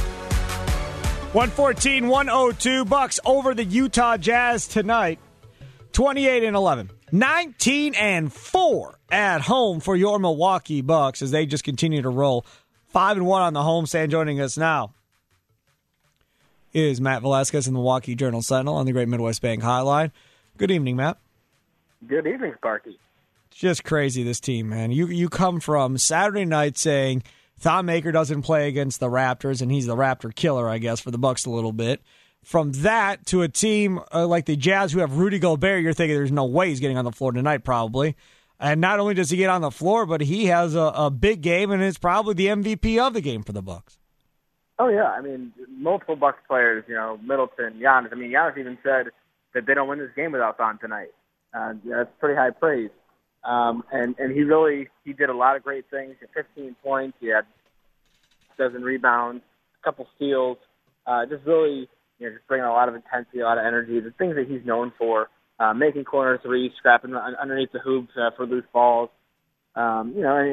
114-102 Bucks over the Utah Jazz tonight. 28-11. 19-4 at home for your Milwaukee Bucks as they just continue to roll. 5-1 on the homestand. Joining us now is Matt Velasquez in the Milwaukee Journal-Sentinel on the Great Midwest Bank Hotline. Good evening, Matt. Good evening, Sparky. It's just crazy, this team, man. You come from Saturday night saying Thon Maker doesn't play against the Raptors, and he's the Raptor killer, I guess, for the Bucks a little bit. From that to a team like the Jazz who have Rudy Gobert, you're thinking there's no way he's getting on the floor tonight, probably. And not only does he get on the floor, but he has a big game, and it's probably the MVP of the game for the Bucks. Oh, yeah. I mean, multiple Bucks players, Middleton, Giannis. I mean, Giannis even said that they don't win this game without Thon tonight. That's pretty high praise. And he did a lot of great things. He had 15 points. He had 7 rebounds, a couple steals. Just really, just bringing a lot of intensity, a lot of energy, the things that he's known for. Making corner threes, scrapping underneath the hoops for loose balls. And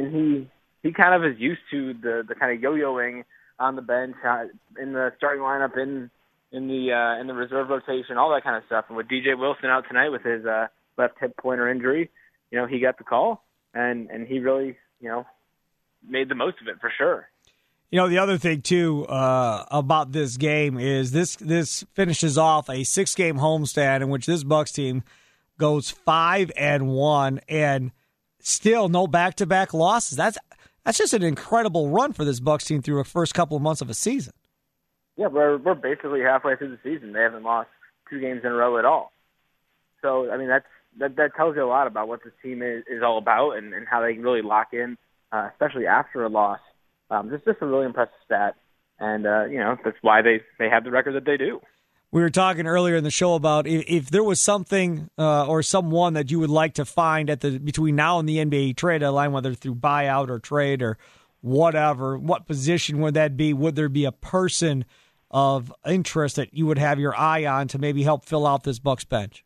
he kind of is used to the kind of yo-yoing on the bench, in the starting lineup, in the reserve rotation, all that kind of stuff. And with DJ Wilson out tonight with his left hip pointer injury, he got the call, and he really, made the most of it for sure. The other thing, too, about this game is this finishes off a 6-game homestand in which this Bucks team goes 5-1 and still no back-to-back losses. That's just an incredible run for this Bucks team through the first couple of months of a season. Yeah, we're basically halfway through the season. They haven't lost 2 games in a row at all. So, I mean, that tells you a lot about what this team is all about and how they can really lock in, especially after a loss. Just a really impressive stat, and that's why they have the record that they do. We were talking earlier in the show about if there was something or someone that you would like to find between now and the NBA trade deadline, whether through buyout or trade or whatever, what position would that be? Would there be a person of interest that you would have your eye on to maybe help fill out this Bucks bench?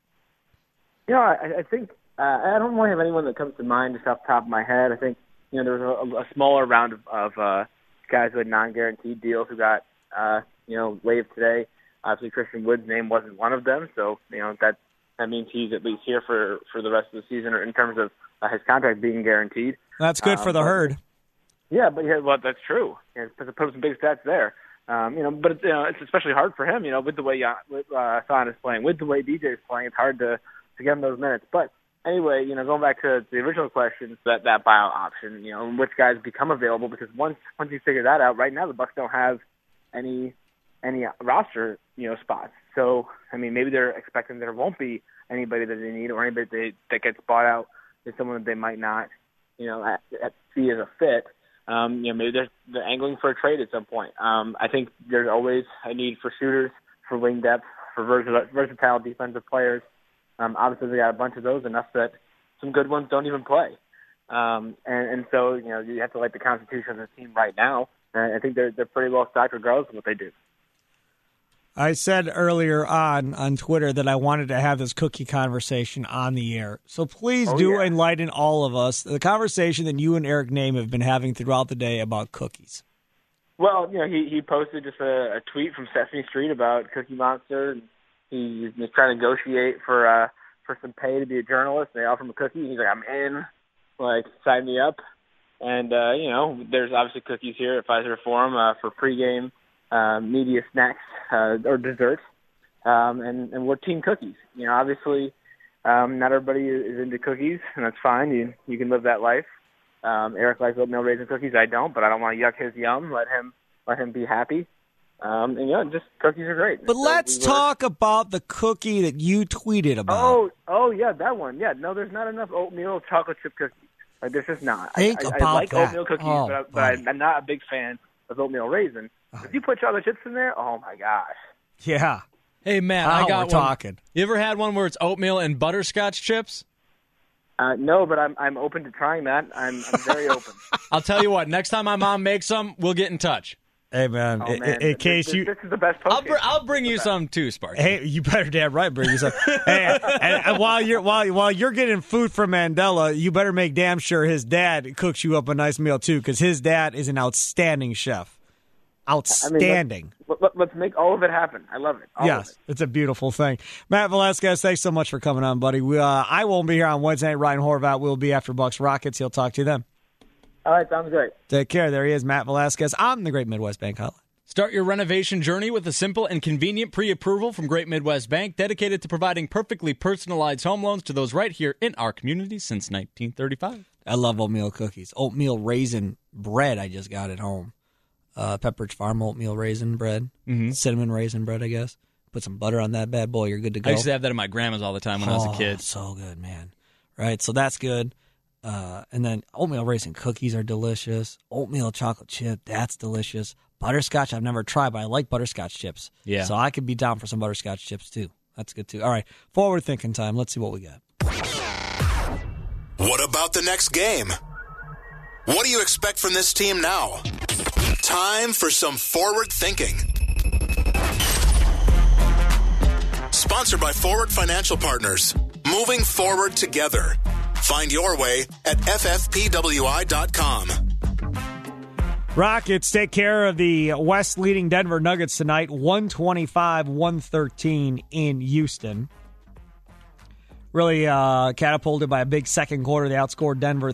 I think I don't really have anyone that comes to mind just off the top of my head. I think there was a smaller round of guys who had non-guaranteed deals who got waived today. Obviously, Christian Wood's name wasn't one of them, so that means he's at least here for the rest of the season, or in terms of his contract being guaranteed. That's good for the herd. Yeah, but that's true. Put up some big stats there. But it's especially hard for him. With the way Thon is playing, with the way DJ is playing, it's hard to get him those minutes. But anyway, going back to the original question, that buyout option, which guys become available, because once you figure that out, right now the Bucks don't have any roster, spots. So, I mean, maybe they're expecting there won't be anybody that they need, or anybody that gets bought out is someone that they might not, see as a fit. Maybe they're angling for a trade at some point. I think there's always a need for shooters, for wing depth, for versatile defensive players. Obviously, they got a bunch of those, enough that some good ones don't even play. And so, you have to like the constitution of the team right now. And I think they're pretty well stocked regardless of what they do. I said earlier on Twitter that I wanted to have this cookie conversation on the air. So please enlighten all of us the conversation that you and Eric Name have been having throughout the day about cookies. Well, he posted just a tweet from Sesame Street about Cookie Monster, and he's just trying to negotiate for some pay to be a journalist. They offer him a cookie. He's like, I'm in. Like, sign me up. And, there's obviously cookies here at Fiserv Forum for pregame media snacks or desserts. And we're Team Cookies. Obviously, not everybody is into cookies, and that's fine. You can live that life. Eric likes oatmeal raisin cookies. I don't, but I don't want to yuck his yum. Let him be happy. Just cookies are great. But let's talk about the cookie that you tweeted about. Oh, yeah, that one. Yeah, no, there's not enough oatmeal chocolate chip cookies. Like, there's just not. I like that. Oatmeal cookies, but I'm not a big fan of oatmeal raisin. If you put chocolate chips in there, oh my gosh. Yeah. Hey, Matt, I got one. Talking. You ever had one where it's oatmeal and butterscotch chips? No, but I'm open to trying that. I'm very open. I'll tell you what. Next time my mom makes some, we'll get in touch. Hey, man. In case this is the best poke. I'll bring you some too, Sparky. Hey, you better damn right bring you some. Hey, and while you're getting food from Mandela, you better make damn sure his dad cooks you up a nice meal too, because his dad is an outstanding chef. Outstanding. Let's make all of it happen. I love it. Yes, it's a beautiful thing. Matt Velasquez, thanks so much for coming on, buddy. I won't be here on Wednesday night. Ryan Horvat will be after Bucks Rockets. He'll talk to you then. All right, sounds great. Take care. There he is, Matt Velasquez on the Great Midwest Bank Hotline. Start your renovation journey with a simple and convenient pre-approval from Great Midwest Bank, dedicated to providing perfectly personalized home loans to those right here in our community since 1935. I love oatmeal cookies. Oatmeal raisin bread I just got at home. Pepperidge Farm oatmeal raisin bread. Mm-hmm. Cinnamon raisin bread, I guess. Put some butter on that bad boy. You're good to go. I used to have that at my grandma's all the time when I was a kid. So good, man. Right, so that's good. And then oatmeal raisin cookies are delicious. Oatmeal chocolate chip, that's delicious. Butterscotch, I've never tried, but I like butterscotch chips. Yeah. So I could be down for some butterscotch chips, too. That's good, too. All right, forward thinking time. Let's see what we got. What about the next game? What do you expect from this team now? Time for some forward thinking. Sponsored by Forward Financial Partners. Moving forward together. Find your way at ffpwi.com. Rockets take care of the West-leading Denver Nuggets tonight, 125-113 in Houston. Really catapulted by a big second quarter. They outscored Denver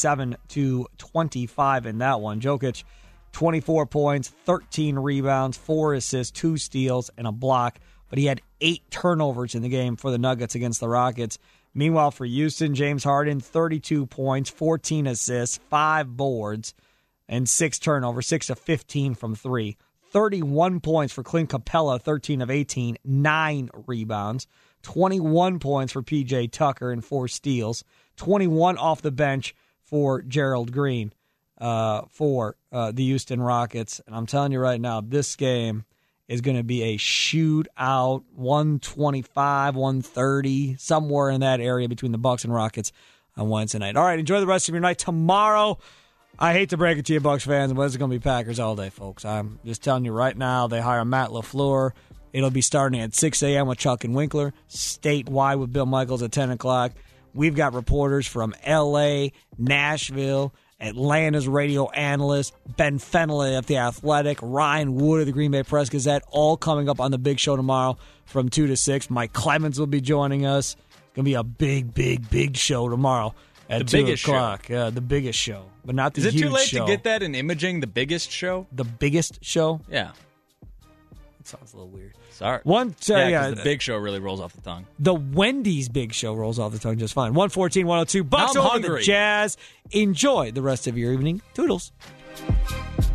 37-25 in that one. Jokic, 24 points, 13 rebounds, 4 assists, 2 steals, and a block. But he had 8 turnovers in the game for the Nuggets against the Rockets. Meanwhile, for Houston, James Harden, 32 points, 14 assists, 5 boards, and 6 turnovers, 6 of 15 from 3. 31 points for Clint Capella, 13 of 18, 9 rebounds. 21 points for P.J. Tucker and 4 steals. 21 off the bench for Gerald Green for the Houston Rockets. And I'm telling you right now, this game is going to be a shootout, 125, 130, somewhere in that area between the Bucks and Rockets on Wednesday night. All right, enjoy the rest of your night. Tomorrow, I hate to break it to you, Bucks fans, but it's going to be Packers all day, folks. I'm just telling you right now, they hire Matt LaFleur. It'll be starting at 6 a.m. with Chuck and Winkler, statewide with Bill Michaels at 10 o'clock. We've got reporters from L.A., Nashville, Atlanta's radio analyst, Ben Fennelly of The Athletic, Ryan Wood of the Green Bay Press-Gazette, all coming up on the big show tomorrow from 2 to 6. Mike Clemens will be joining us. It's going to be a big, big, big show tomorrow at 2 o'clock. Yeah, the biggest show, but not the huge show. Is it too late to get that in imaging, the biggest show? The biggest show? Yeah. That sounds a little weird. Sorry. The big show really rolls off the tongue. The Wendy's big show rolls off the tongue just fine. 114-102. Bucks over the Jazz. Enjoy the rest of your evening. Toodles.